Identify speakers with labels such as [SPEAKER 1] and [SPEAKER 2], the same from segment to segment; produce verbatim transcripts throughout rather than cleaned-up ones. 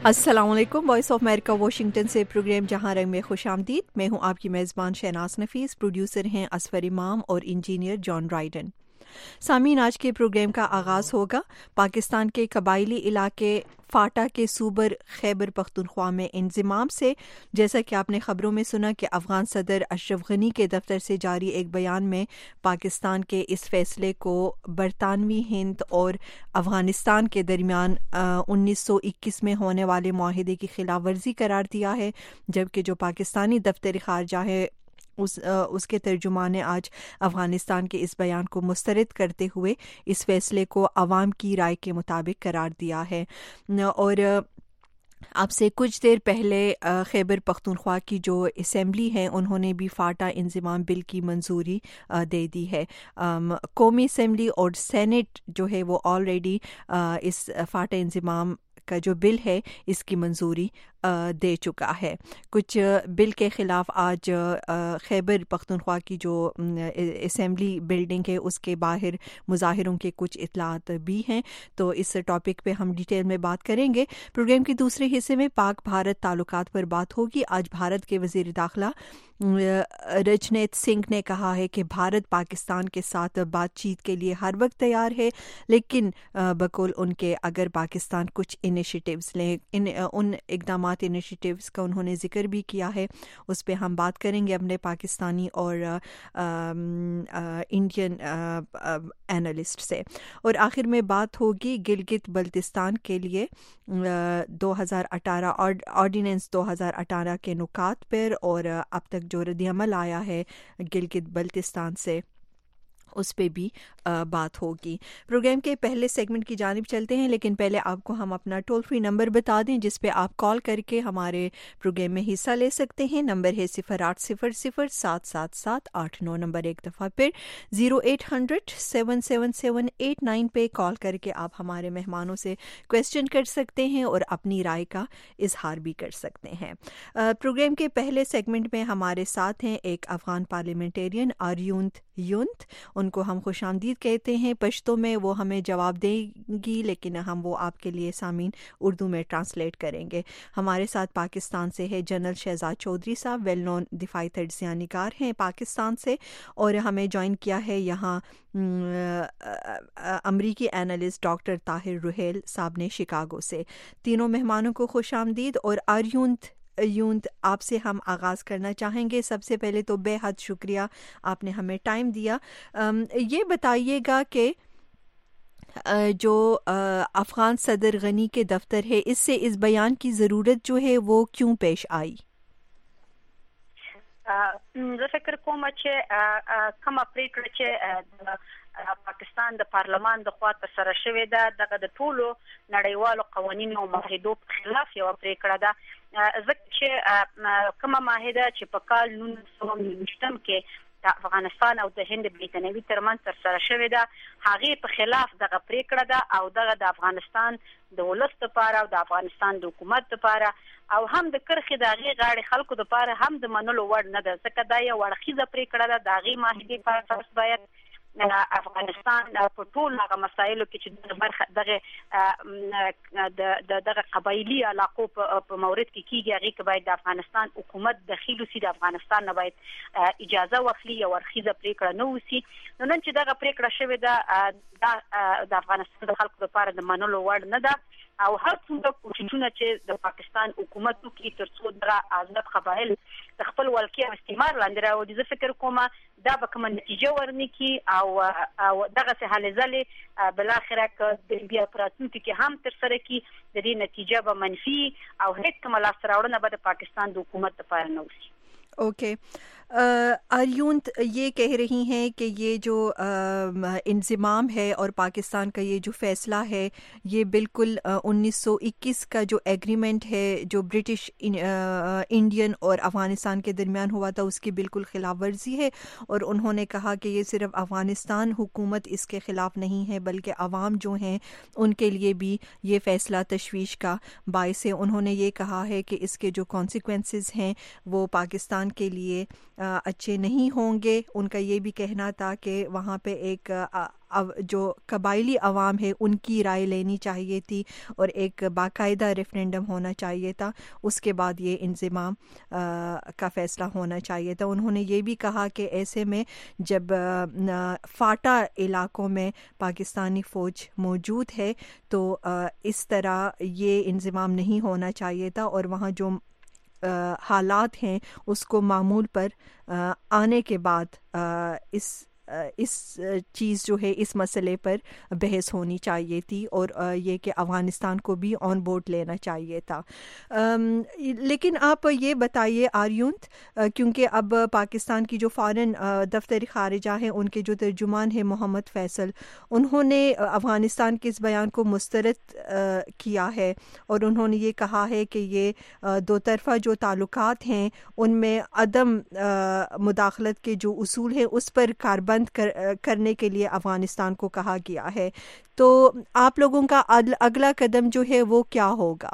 [SPEAKER 1] अस्सलाम वालेकुम। Voice of America Washington से प्रोग्राम जहां रंग में खुश आमदीद। मैं हूं आपकी मेज़बान शहनाज नफीस। प्रोड्यूसर हैं असफर इमाम और इंजीनियर जॉन राइडन। सामीन, आज के प्रोग्राम का आगाज़ होगा पाकिस्तान के कबायली इलाके फाटा के सूबर खैबर पख्तूनख्वा में इंज़माम से। जैसा कि आपने ख़बरों में सुना कि अफ़गान सदर अशरफ गनी के दफ्तर से जारी एक बयान में पाकिस्तान के इस फैसले को बरतानवी हिंद और अफ़गानिस्तान के दरमियान उन्नीस सौ इक्कीस में होने वाले मुआहदे की खिलाफ वर्जी करार दिया है, जबकि जो पाकिस्तानी दफ्तर ख़ारजा है उस उसके तर्जुमान ने आज अफ़गानिस्तान के इस बयान को मुस्तरद करते हुए इस फैसले को अवाम की राय के मुताबिक करार दिया है। और आपसे कुछ देर पहले खैबर पख्तूनख्वा की जो असेंबली है उन्होंने भी फाटा इंज़माम बिल की मंजूरी दे दी है। कौमी असेंबली और सेनेट जो है वो ऑलरेडी इस फाटा इंज़माम का जो बिल है इसकी मंजूरी दे चुका है। कुछ बिल के ख़िलाफ़ आज खैबर पख्तूनख्वा की जो असेंबली बिल्डिंग है उसके बाहर मुज़ाहिरों के कुछ इतलात भी हैं, तो इस टॉपिक पे हम डिटेल में बात करेंगे। प्रोग्राम के दूसरे हिस्से में पाक भारत ताल्लुकात पर बात होगी। आज भारत के वज़ीर दाखिला रजनीत सिंह ने कहा है कि भारत पाकिस्तान के साथ बातचीत के लिए हर वक्त तैयार है, लेकिन बकौल उनके अगर पाकिस्तान कुछ इनिशिएटिव्स ले इन उन इकदाम इनिशिएटिव्स का उन्होंने जिक्र भी किया है, उस पर हम बात करेंगे अपने पाकिस्तानी और इंडियन एनालिस्ट से। और आखिर में बात होगी गिलगित बल्तिस्तान के लिए दो हज़ार अठारह ऑर्डिनेंस दो हज़ार अठारह के नुकात पर और अब तक जो रद्द-ए-अमल आया है गिलगित बल्तिस्तान से उस पे भी आ, बात होगी। प्रोग्राम के पहले सेगमेंट की जानिब चलते हैं, लेकिन पहले आपको हम अपना टोल फ्री नंबर बता दें जिस पे आप कॉल करके हमारे प्रोग्राम में हिस्सा ले सकते हैं। नंबर है सिफर आठ सिफर सिफर सात सात सात आठ नौ। नंबर एक दफ़ा फिर zero eight hundred seven seven seven eight nine पे कॉल करके आप हमारे मेहमानों से क्वेश्चन कर सकते हैं और अपनी राय का इजहार भी कर सकते हैं। प्रोग्राम के पहले सेगमेंट में हमारे साथ हैं एक अफ़गान पार्लियामेंटेरियन आर्यूंत युंत। उनको हम खुशामदीद कहते हैं पश्तो में, वो हमें जवाब देंगी लेकिन हम वो आपके लिए सामीन उर्दू में ट्रांसलेट करेंगे। हमारे साथ पाकिस्तान से है जनरल शहजाद चौधरी साहब, वेल नोन दिफाई तज्ज़ियानिकार हैं पाकिस्तान से, और हमें ज्वाइन किया है यहाँ अमरीकी एनालिस्ट डॉक्टर ताहिर रुहेल साहब ने शिकागो से। तीनों मेहमानों को खुशामदीद। और आर्यूंत यूंत आपसे हम आगाज़ करना चाहेंगे। सबसे पहले तो बेहद शुक्रिया आपने हमें टाइम दिया। ये बताइएगा कि जो अफ़गान सदर गनी के दफ्तर है इससे इस बयान की ज़रूरत जो है वो क्यों पेश आई?
[SPEAKER 2] زه فکر کوم چې کومه پریکړه چې پاکستان د پارلمان د خوا ترسره شوې ده دغه د ټولو نړیوالو قوانینو او معاهدو په خلاف یو پریکړه ده، ځکه چې کومه معاهده چې په کال نولس سوه نهه کې د افغانستان او د هند برېټانوي ترمنځ ترسره شوې ده هغې په خلاف دغه پریکړه ده او دغه د افغانستان د ولس لپاره او د افغانستان د حکومت لپاره او هم د کرخې د هغې غاړې خلکو لپاره هم د منلو وړ نه ده، ځکه دا یو اړخیزه پریکړه ده. د هغې معاهدې په اساس باید افغانستان په ټول هغه مسایلو کې چې برخه دغه د دغه قبایلي علاقو په مورد کې کیږي هغې کې باید د افغانستان حکومت دخیل وسي، د افغانستان نه باید اجازه واخلي، یو اړخیزه پریکړه نه وسي. نو نن چې دغه پریکړه شوې ده دا د افغانستان د خلکو لپاره د منلو وړ نه ده او هر څومره کوششونه چې د پاکستان حکومت وکړي تر څو دغه آزاد قبایل د خپل ولکې او استعمار لاندې راوړي، زه فکر کوم دا به کومه نتیجه ورنکړي او او دغسې هلې ځلې بالاخره که د بیا په راتلونکي کې هم ترسره کړي د دې نتیجه به منفي او هیڅ کومه لاسته راوړنه به د پاکستان د حکومت لپاره نه وشي.
[SPEAKER 1] اوکے आर्यूंत ये कह रही हैं कि ये जो इंज़माम है और पाकिस्तान का ये जो फ़ैसला है ये बिल्कुल उन्नीस सौ इक्कीस का जो एग्रीमेंट है जो ब्रिटिश इंडियन और अफ़गानिस्तान के दरमियान हुआ था उसकी बिल्कुल ख़िलाफ़ वर्जी है। और उन्होंने कहा कि ये सिर्फ अफ़गानिस्तान हुकूमत इसके ख़िलाफ़ नहीं है बल्कि अवाम जो हैं उनके लिए भी ये फ़ैसला तशवीश का बायस है। उन्होंने ये कहा है कि इसके जो कॉन्सिक्वेंसेस हैं वो पाकिस्तान के लिए अच्छे नहीं होंगे। उनका ये भी कहना था कि वहाँ पे एक जो कबायली अवाम है उनकी राय लेनी चाहिए थी और एक बाकायदा रेफरेंडम होना चाहिए था, उसके बाद ये इंज़माम का फ़ैसला होना चाहिए था। उन्होंने ये भी कहा कि ऐसे में जब फाटा इलाकों में पाकिस्तानी फ़ौज मौजूद है तो इस तरह ये इंज़माम नहीं होना चाहिए था और वहाँ जो हालात हैं उसको मामूल पर आने के बाद इस इस चीज़ जो है इस मसले पर बहस होनी चाहिए थी और ये कि अफ़गानिस्तान को भी ऑन बोर्ड लेना चाहिए था। लेकिन आप ये बताइए आर्युंत, क्योंकि अब पाकिस्तान की जो फ़ॉरेन दफ्तर ख़ारिजा है उनके जो तर्जुमान है मोहम्मद फैसल, उन्होंने अफ़गानिस्तान के इस बयान को मुस्तरद किया है और उन्होंने ये कहा है कि ये दो तरफ़ा जो ताल्लुकात हैं उनमें अदम मुदाखलत के जो उसूल हैं उस पर कारबंद कर, करने के लिए अफ़गानिस्तान को कहा गया है। तो आप लोगों का अगला कदम जो है वो क्या होगा?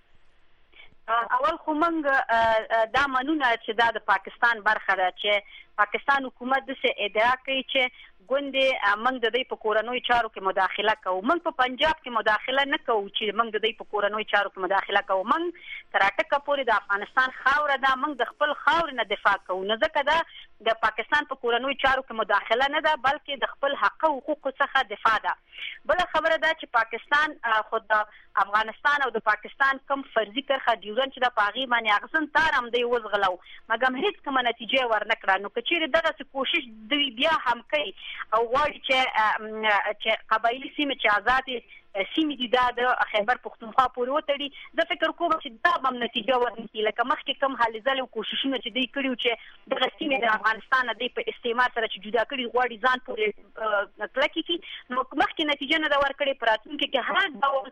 [SPEAKER 2] اول خو موږ دا منونه چې دا د پاکستان برخه ده چې پاکستان حکومت د څه ادعا کوي چې ګوندې موږ د دې په کورنوي چارو کې مداخله کوو. موږ په پنجاب کې مداخله نه کوو چې موږ د دې په کورنوي چارو کې مداخله کوو. موږ تر اټکه پورې د افغانستان خاوره ده، موږ د خپل خاورې نه دفاع کوو. نه ځکه دا د پاکستان په کورنوي چارو کې مداخله نه ده بلکې د خپل حق او حقوقو څخه دفاع ده. بل خبره ده چې پاکستان خود د افغانستان او د پاکستان کم فرضي کرخه ډیورن چې د پاغي باندې اغزن تار هم دی وزغلو مګم هیڅ کومه نتیجه ورنکړه. نو کچېر دغه څه کوشش دوی بیا هم کوي او غواړي چې چې قبایلی سیمه چې آزادي سیمې دي دا د خیبر پختونخوا پورې وتړي. زه فکر کوم چې دا هم نتیجه ورنکړي لکه مخکې کوم هلې ځلې او کوششونه چې دوی کړي و چې دغه سیمې د افغانستان نه دوی په استعمار سره چې جدا کړي غواړي ځان پورې کلکې کړي. نو مخکې نتیجه نه ده ورکړې، په راتلونکي کې هر ډول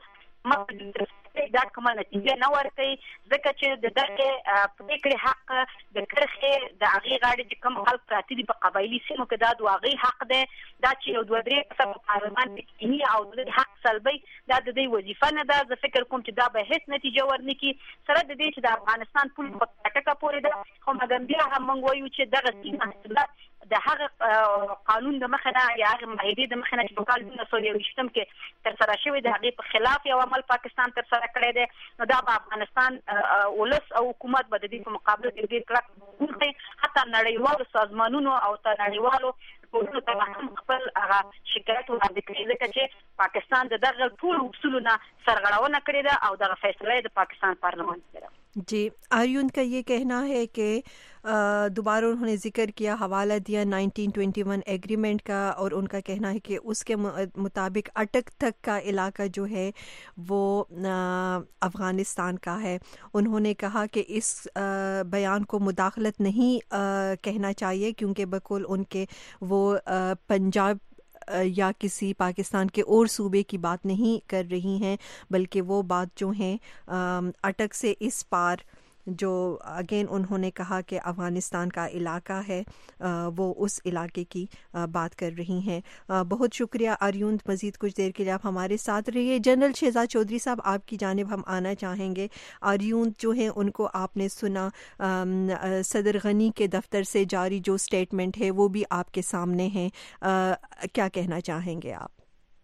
[SPEAKER 2] دا کومه نتیجه نه ورکوي ځکه چې د دغه پرېکړې حق د کرښې د هغې غاړې چې کوم خلک پراته دي په قبایلي سیمو کې دا د هغې حق دی. دا چې یو دوه درې کسه په پارلمان کې کښېني او د دې حق سلبوي دا د دوی وظیفه نه ده. زه فکر کوم چې دا به هېڅ نتیجه ورنکړي سره د دې چې د افغانستان پول په ټکه پورې ده. خو مګر بیا هم موږ وایو چې دغه سیمه د هغه قانون د مخه نه یا هغه معاهدې د مخه نه چې په کال نولس سوه یوویشتم کې ترسره شوې د هغې په خلاف یو عمل پاکستان ترسره کړی دی. نو دا به افغانستان ولس او حکومت به د دې په مقابله کې ډېر کلک ونښي. حتی نړیوالو سازمانونو او ته نړیوالو ټولنو ته هم خپل هغه شکایت وړاندې کړي ځکه چې پاکستان د دغه ټولو اصولو نه سرغړونه کړې ده او دغه فیصله د پاکستان پارلمان کړې ده.
[SPEAKER 1] جی آریون کا یہ کہنا ہے کہ دوبارہ انہوں نے ذکر کیا، حوالہ دیا نائنٹین ٹوینٹی ون ایگریمنٹ کا اور ان کا کہنا ہے کہ اس کے مطابق اٹک تک کا علاقہ جو ہے وہ افغانستان کا ہے. انہوں نے کہا کہ اس بیان کو مداخلت نہیں کہنا چاہیے کیونکہ بقول ان کے وہ پنجاب یا کسی پاکستان کے اور صوبے کی بات نہیں کر رہی ہیں بلکہ وہ بات جو ہیں اٹک سے اس پار جو اگین انہوں نے کہا کہ افغانستان کا علاقہ ہے وہ اس علاقے کی بات کر رہی ہیں. بہت شکریہ آریون، مزید کچھ دیر کے لیے آپ ہمارے ساتھ رہیے. جنرل شہزاد چودھری صاحب آپ کی جانب ہم آنا چاہیں گے. آریون جو ہیں ان کو آپ نے سنا، صدر غنی کے دفتر سے جاری جو سٹیٹمنٹ ہے وہ بھی آپ کے سامنے ہیں، کیا کہنا چاہیں گے آپ؟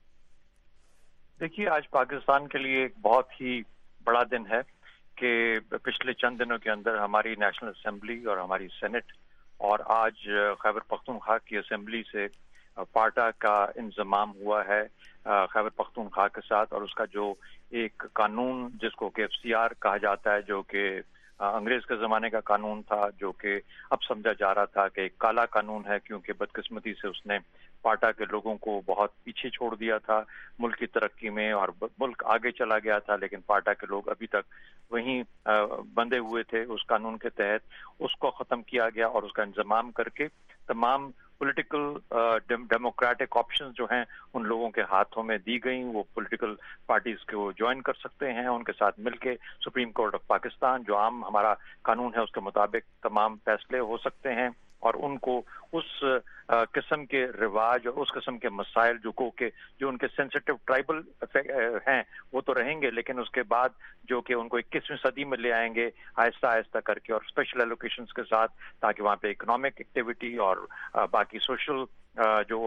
[SPEAKER 3] دیکھیے آج پاکستان کے لیے ایک بہت ہی بڑا دن ہے کہ پچھلے چند دنوں کے اندر ہماری نیشنل اسمبلی اور ہماری سینٹ اور آج خیبر پختونخوا کی اسمبلی سے پارٹا کا انضمام ہوا ہے خیبر پختونخوا کے ساتھ. اور اس کا جو ایک قانون جس کو کہ ایف سی آر کہا جاتا ہے جو کہ انگریز کے زمانے کا قانون تھا جو کہ اب سمجھا جا رہا تھا کہ ایک کالا قانون ہے کیونکہ بدقسمتی سے اس نے پارٹا کے لوگوں کو بہت پیچھے چھوڑ دیا تھا ملک کی ترقی میں اور ملک آگے چلا گیا تھا، لیکن پارٹا کے لوگ ابھی تک وہیں بندھے ہوئے تھے. اس قانون کے تحت اس کو ختم کیا گیا اور اس کا انضمام کر کے تمام پولیٹیکل ڈیموکریٹک آپشنز جو ہیں ان لوگوں کے ہاتھوں میں دی گئیں. وہ پولیٹیکل پارٹیز کو جوائن کر سکتے ہیں، ان کے ساتھ مل کے سپریم کورٹ آف پاکستان جو عام ہمارا قانون ہے اس کے مطابق تمام فیصلے ہو سکتے ہیں اور ان کو اس قسم کے رواج اور اس قسم کے مسائل جو کو کہ جو ان کے سینسیٹیو ٹرائبل ہیں وہ تو رہیں گے، لیکن اس کے بعد جو کہ ان کو اکیسویں صدی میں لے آئیں گے آہستہ آہستہ کر کے اور اسپیشل ایلوکیشنز کے ساتھ تاکہ وہاں پہ اکنامک ایکٹیویٹی اور باقی سوشل جو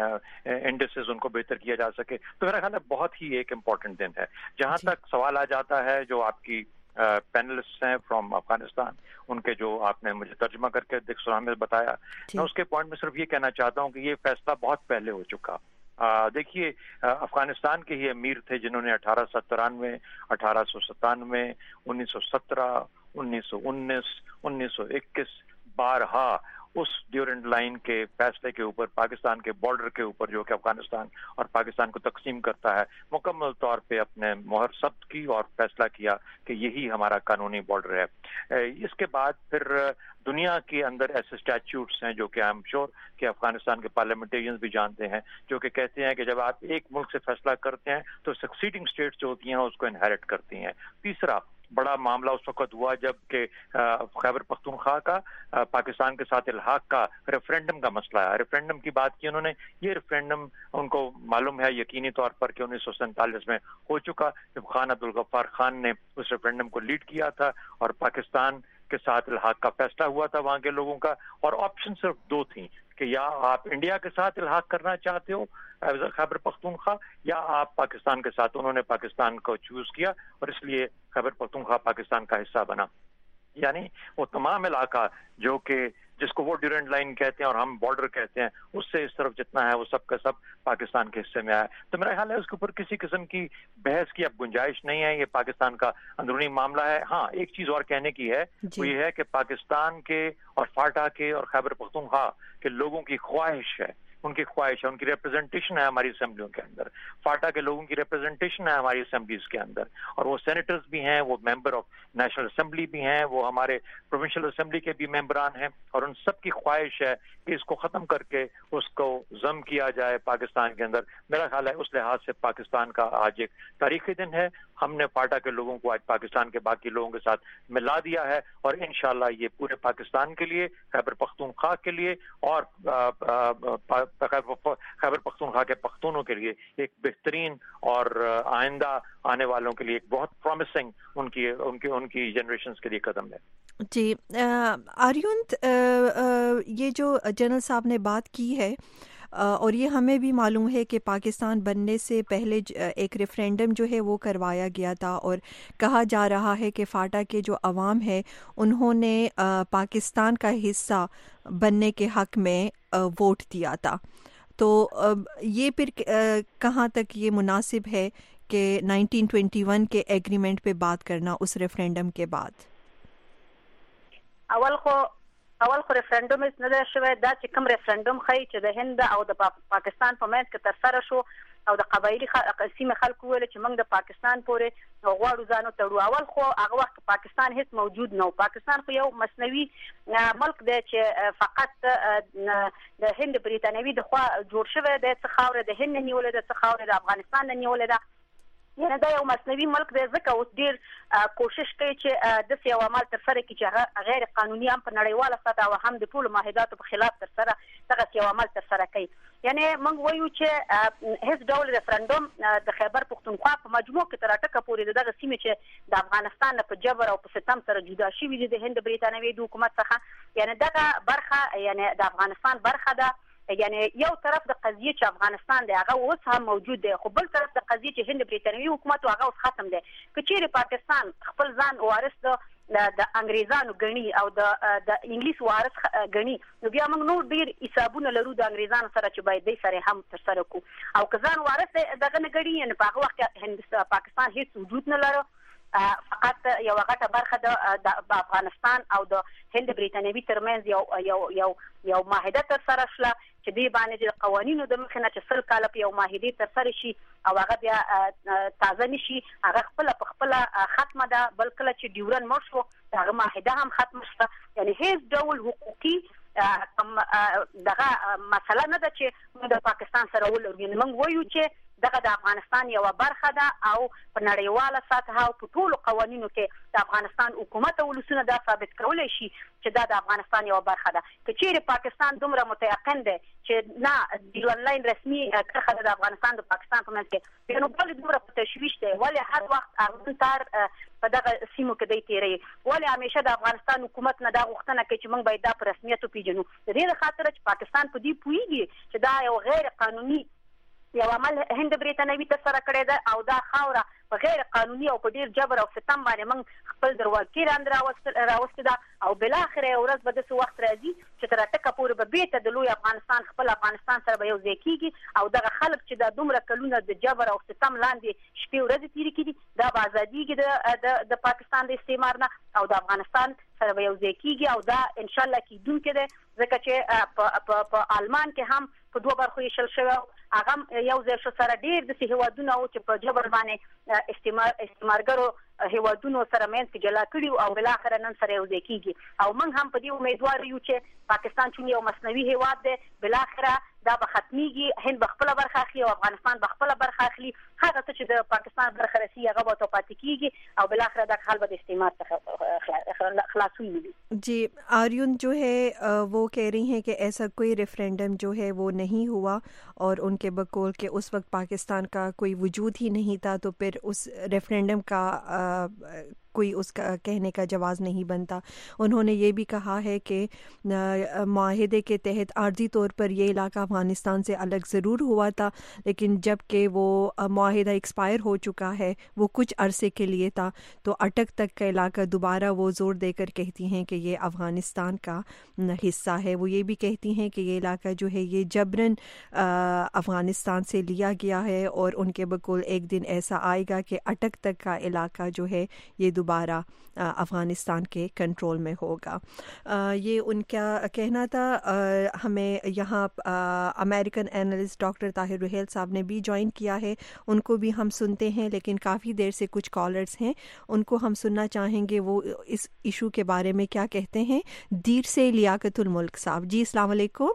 [SPEAKER 3] ہے انڈسز ان کو بہتر کیا جا سکے. تو میرا خیال ہے بہت ہی ایک امپورٹنٹ دن ہے. جہاں تک سوال آ جاتا ہے جو آپ کی پینلسٹ ہیں فرام افغانستان, ان کے جو آپ نے مجھے ترجمہ کر کے میں بتایا, میں اس کے پوائنٹ میں صرف یہ کہنا چاہتا ہوں کہ یہ فیصلہ بہت پہلے ہو چکا. دیکھیے افغانستان کے ہی امیر تھے جنہوں نے اٹھارہ سو ترانوے, اٹھارہ سو ستانوے, انیس سو سترہ, انیس سو انیس, انیس سو اکیس بارہا اس ڈیورنٹ لائن کے فیصلے کے اوپر, پاکستان کے بارڈر کے اوپر جو کہ افغانستان اور پاکستان کو تقسیم کرتا ہے, مکمل طور پہ اپنے مہر ثبت کی اور فیصلہ کیا کہ یہی ہمارا قانونی بارڈر ہے. اس کے بعد پھر دنیا کے اندر ایسے اسٹیچوٹس ہیں جو کہ آئی ایم شیور کہ افغانستان کے پارلیمنٹیرینز بھی جانتے ہیں, جو کہ کہتے ہیں کہ جب آپ ایک ملک سے فیصلہ کرتے ہیں تو سکسیڈنگ اسٹیٹس جو ہوتی ہیں اس کو انہیرٹ کرتی ہیں. تیسرا بڑا معاملہ اس وقت ہوا جب کہ خیبر پختونخوا کا پاکستان کے ساتھ الحاق کا ریفرینڈم کا مسئلہ ہے. ریفرینڈم کی بات کی انہوں نے, یہ ریفرینڈم ان کو معلوم ہے یقینی طور پر کہ انیس سو سینتالیس میں ہو چکا, جب خان عبدالغفار خان نے اس ریفرینڈم کو لیڈ کیا تھا اور پاکستان کے ساتھ الحاق کا فیصلہ ہوا تھا وہاں کے لوگوں کا, اور آپشن صرف دو تھیں کہ یا آپ انڈیا کے ساتھ الحاق کرنا چاہتے ہو خیبر پختونخوا یا آپ پاکستان کے ساتھ. انہوں نے پاکستان کو چوز کیا اور اس لیے خیبر پختونخوا پاکستان کا حصہ بنا. یعنی وہ تمام علاقہ جو کہ جس کو وہ ڈیورنٹ لائن کہتے ہیں اور ہم بارڈر کہتے ہیں, اس سے اس طرف جتنا ہے وہ سب کا سب پاکستان کے حصے میں آیا. تو میرا خیال ہے اس کے اوپر کسی قسم کی بحث کی اب گنجائش نہیں ہے, یہ پاکستان کا اندرونی معاملہ ہے. ہاں ایک چیز اور کہنے کی ہے جی. وہ یہ ہے کہ پاکستان کے اور فاٹا کے اور خیبر پختونخوا کے لوگوں کی خواہش ہے, ان کی خواہش ہے, ان کی ریپرزنٹیشن ہے ہماری اسمبلیوں کے اندر, فاٹا کے لوگوں کی ریپرزنٹیشن ہے ہماری اسمبلیز کے اندر, اور وہ سینیٹرز بھی ہیں, وہ ممبر آف نیشنل اسمبلی بھی ہیں, وہ ہمارے پروونشل اسمبلی کے بھی ممبران ہیں, اور ان سب کی خواہش ہے کہ اس کو ختم کر کے اس کو ضم کیا جائے پاکستان کے اندر. میرا خیال ہے اس لحاظ سے پاکستان کا آج ایک تاریخی دن ہے. ہم نے فاٹا کے لوگوں کو آج پاکستان کے باقی لوگوں کے ساتھ ملا دیا ہے, اور انشاءاللہ یہ پورے پاکستان کے لیے, خیبر پختونخوا کے لیے اور خیبر پختونخوا کے پختونوں کے لیے ایک بہترین اور آئندہ آنے والوں کے لیے ایک بہت پرومسنگ ان کی ان کی ان کی جنریشنز کے لیے قدم ہے.
[SPEAKER 1] جی آریونت, یہ جو جنرل صاحب نے بات کی ہے اور یہ ہمیں بھی معلوم ہے کہ پاکستان بننے سے پہلے ایک ریفرینڈم جو ہے وہ کروایا گیا تھا, اور کہا جا رہا ہے کہ فاٹا کے جو عوام ہے انہوں نے پاکستان کا حصہ بننے کے حق میں ووٹ دیا تھا. تو یہ پھر کہاں تک یہ مناسب ہے کہ نائنٹین ٹوینٹی ون کے ایگریمنٹ پہ بات کرنا اس ریفرینڈم کے بعد؟
[SPEAKER 2] اول خو اول خو ریفرندوم اس نه ده شوی, دا چې کوم ریفرندوم خی چې د هند او د پاکستان په منځ کې تر سره شو او د قبایلی سیمه خلکو ویل چې موږ د پاکستان پورې غواړو ځانو تړو. اول خو هغه وخت پاکستان هیڅ موجود نه و. پاکستان خو یو مصنوعي ملک دی چې فقط د هند بریتانوي د خوا جوړ شوی دی, څه خاوره د هند نه نیولې ده, څه خاوره د افغانستان نه نیولې ده. یعنی دا یو مصنوعي ملک دی, ځکه اوس ډېر کوشش کوي چې داسې یو عمل ترسره کړي چې هغه غیر قانوني هم په نړیواله سطحه او هم د ټولو معاهداتو په خلاف ترسره دغسې یو عمل ترسره کوي. یعنی موږ وایو چې هیڅ ډول ریفرنډوم د خیبر پختونخوا په مجموع کې تر اټکه پورې د دغه سیمې چې د افغانستان نه په جبر او په ستم سره جدا شوي دي د هند بریتانوي د حکومت څخه, یعنی دغه برخه یعنی د افغانستان برخه ده. یعنی یو طرف د قضیه چې افغانستان دی هغه اوس هم موجود دی, خو بل طرف د قضیه چې هند بریتانوي حکومت هغه اوس ختم دی. که چیرې پاکستان خپل ځان وارث د د انګریزانو ګڼي او د د انګلیس وارث ګڼي, نو بیا موږ نور ډېر حسابونه لرو د انګریزانو سره چې باید دی سره هم ترسره کړو. او که ځان وارث دغه نه ګڼي, یعنې په هغه وخت کې هندوستان پاکستان هېڅ وجود نه لرو, فقط یو غټه برخه د افغانستان او د هند بریتانوي ترمنځ یو یو یو یو معاهده ترسره شوه چې دې باندې د قوانینو د مخې نه چې سل کاله په یو معاهدې ترسره شي او هغه بیا تازه نه شي, هغه خپله په خپله ختمه ده. بل کله چې ډیورن مړ شو د هغه معاهده هم ختمه شوه. یعنې هېڅ ډول حقوقي دغه مسله نه ده چې موږ د پاکستان سره ولرو. یعنې موږ وایو چې دغه د افغانستان یو برخه ده او په نړیواله سطح او په ټولو قوانینو کې د افغانستان حکومت او ولسونه دا ثابت کولی شي چې دا د افغانستان یو برخه ده. که چیرې پاکستان دومره متیقن دی چې نه د آنلاین رسمي کرښه د افغانستان د پاکستان په منځ کې، نو ولې دومره په تشویش دی؟ ولې هر وخت اغزن تار په دغه سیمو کې دی تیروي؟ ولې همیشه د افغانستان حکومت نه دا غوښتنه کوي چې موږ باید دا په رسمیت وپېژنو؟ د دې خاطر چې پاکستان په دې پوهېږي چې دا یو غیر قانوني یو عمل هند برېټانوي ترسره کړی ده او دا خاوره په غیر قانوني او په ډیر جبر او ستم باندې موږ خپل درواکي راندې راوستې ده او بالاخره یو ورځ به داسې وخت راځي چې تر ټکه پورې به بیرته د لوی افغانستان خپل افغانستان سره به یو ځای کېږي او دغه خلک چې دا دومره کلونه د جبر او ستم لاندې شپې ورځې تېرې کړي دا به ازادېږي د پاکستان د استعمار نه او د افغانستان سره به یو ځای کېږي او دا انشاءالله کېدونکی دی، ځکه چې په آلمان کې هم په دوه برخو ویشل شوی هغه یو ځای شو سره ډېر داسې هېوادونه وو چې په جبر باندې استعمار استعمارګرو هېوادونو سره منځ کې جلا کړي او بالاخره نن سره یو ځای کېږي او موږ هم په دې امیدوار یو چې پاکستان چون یو مصنوعي هېواد دی بالاخره دا به ختمیږي، هند به خپله برخه اخلي او افغانستان به خپله برخه اخلي، هغه څه چې د پاکستان برخه رسي هغه به ورته پاتې کېږي او بالاخره دا حال به د استعمار څخه خلاصون ملي.
[SPEAKER 1] جی آریون جو ہے وہ کہہ رہی ہیں کہ ایسا کوئی ریفرینڈم جو ہے وہ نہیں ہوا اور ان کے بقول کہ اس وقت پاکستان کا کوئی وجود ہی نہیں تھا، تو پھر اس ریفرینڈم کا کوئی اس کا کہنے کا جواز نہیں بنتا. انہوں نے یہ بھی کہا ہے کہ معاہدے کے تحت عارضی طور پر یہ علاقہ افغانستان سے الگ ضرور ہوا تھا، لیکن جب کہ وہ معاہدہ ایکسپائر ہو چکا ہے، وہ کچھ عرصے کے لیے تھا، تو اٹک تک کا علاقہ دوبارہ وہ زور دے کر کہتی ہیں کہ یہ افغانستان کا حصہ ہے. وہ یہ بھی کہتی ہیں کہ یہ علاقہ جو ہے یہ جبراً افغانستان سے لیا گیا ہے اور ان کے بقول ایک دن ایسا آئے گا کہ اٹک تک کا علاقہ جو ہے یہ دوبارہ افغانستان کے کنٹرول میں ہوگا. یہ ان کا کہنا تھا. ہمیں یہاں American analyst doctor Tahir Raheel صاحب نے بھی جوائن کیا ہے، ان کو بھی ہم سنتے ہیں، لیکن کافی دیر سے کچھ کالرز ہیں ان کو ہم سننا چاہیں گے وہ اس ایشو کے بارے میں کیا کہتے ہیں. دیر سے لیاقت الملک صاحب. جی السلام علیکم.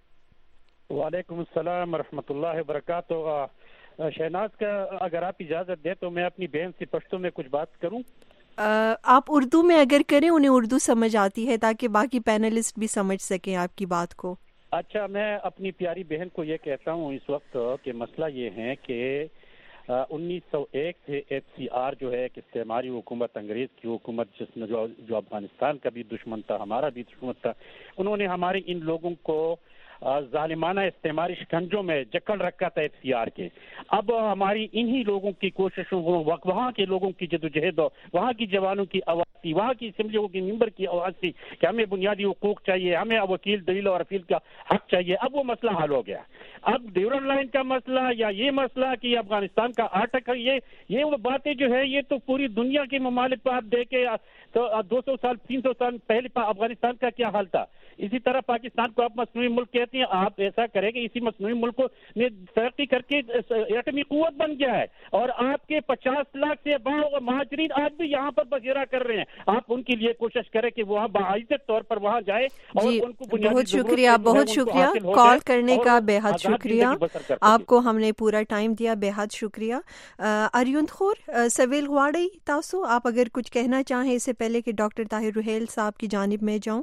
[SPEAKER 4] وعلیکم السلام ورحمۃ اللہ وبرکاتہ. شہناز کا اگر آپ اجازت دیں تو میں اپنی بہن سے پشتو میں کچھ بات کروں.
[SPEAKER 1] آپ اردو میں اگر کریں، انہیں اردو سمجھ آتی ہے تاکہ باقی پینلسٹ بھی سمجھ سکیں آپ کی بات کو.
[SPEAKER 4] اچھا، میں اپنی پیاری بہن کو یہ کہتا ہوں اس وقت کہ مسئلہ یہ ہے کہ انیس سو ایک سے ایچ سی آر جو ہے ایک استعماری حکومت، انگریز کی حکومت، جس میں جو جو افغانستان کا بھی دشمن تھا، ہمارا بھی دشمن تھا، انہوں نے ہمارے ان لوگوں کو ظالمانہ استعماری شکنجوں میں جکڑ رکھا تھا ایف سی آر کے. اب ہماری انہی لوگوں کی کوششوں، وہاں کے لوگوں کی جدوجہد، وہاں کی جوانوں کی آواز تھی، وہاں کی اسمبلیوں کی ممبر کی آواز تھی کہ ہمیں بنیادی حقوق چاہیے، ہمیں وکیل، دلیل اور اپیل کا حق چاہیے. اب وہ مسئلہ حل ہو گیا. اب ڈیورنڈ لائن کا مسئلہ یا یہ مسئلہ کہ افغانستان کا آٹک ہے، یہ یہ وہ باتیں جو ہے یہ تو پوری دنیا کے ممالک پر آپ دیکھیں تو دو سو سال تین سو سال پہلے افغانستان کا کیا حال تھا. اسی طرح پاکستان کو آپ مصنوعی ملک کہتے ہیں. آپ ایسا کریں کہ اسی مصنوعی ملک نے ترقی کر کے ایٹمی قوت بن گیا ہے اور آپ کے پچاس لاکھ سے بڑھ مہاجرین آج بھی یہاں پر بسیرا کر رہے ہیں. آپ ان کے لیے کوشش کریں کہ وہاں باعزت طور پر وہاں جائے اور
[SPEAKER 1] جی,
[SPEAKER 4] ان کو
[SPEAKER 1] بہت شکریہ بہت شکریہ کال کرنے کا. بے حد شکریہ آپ کو، ہم نے پورا ٹائم دیا. بے حد شکریہ. اریوند خور سویل غواړئ تاسو آپ اگر کچھ کہنا چاہیں اس سے پہلے کہ ڈاکٹر طاہر رحیل صاحب کی جانب میں جاؤں.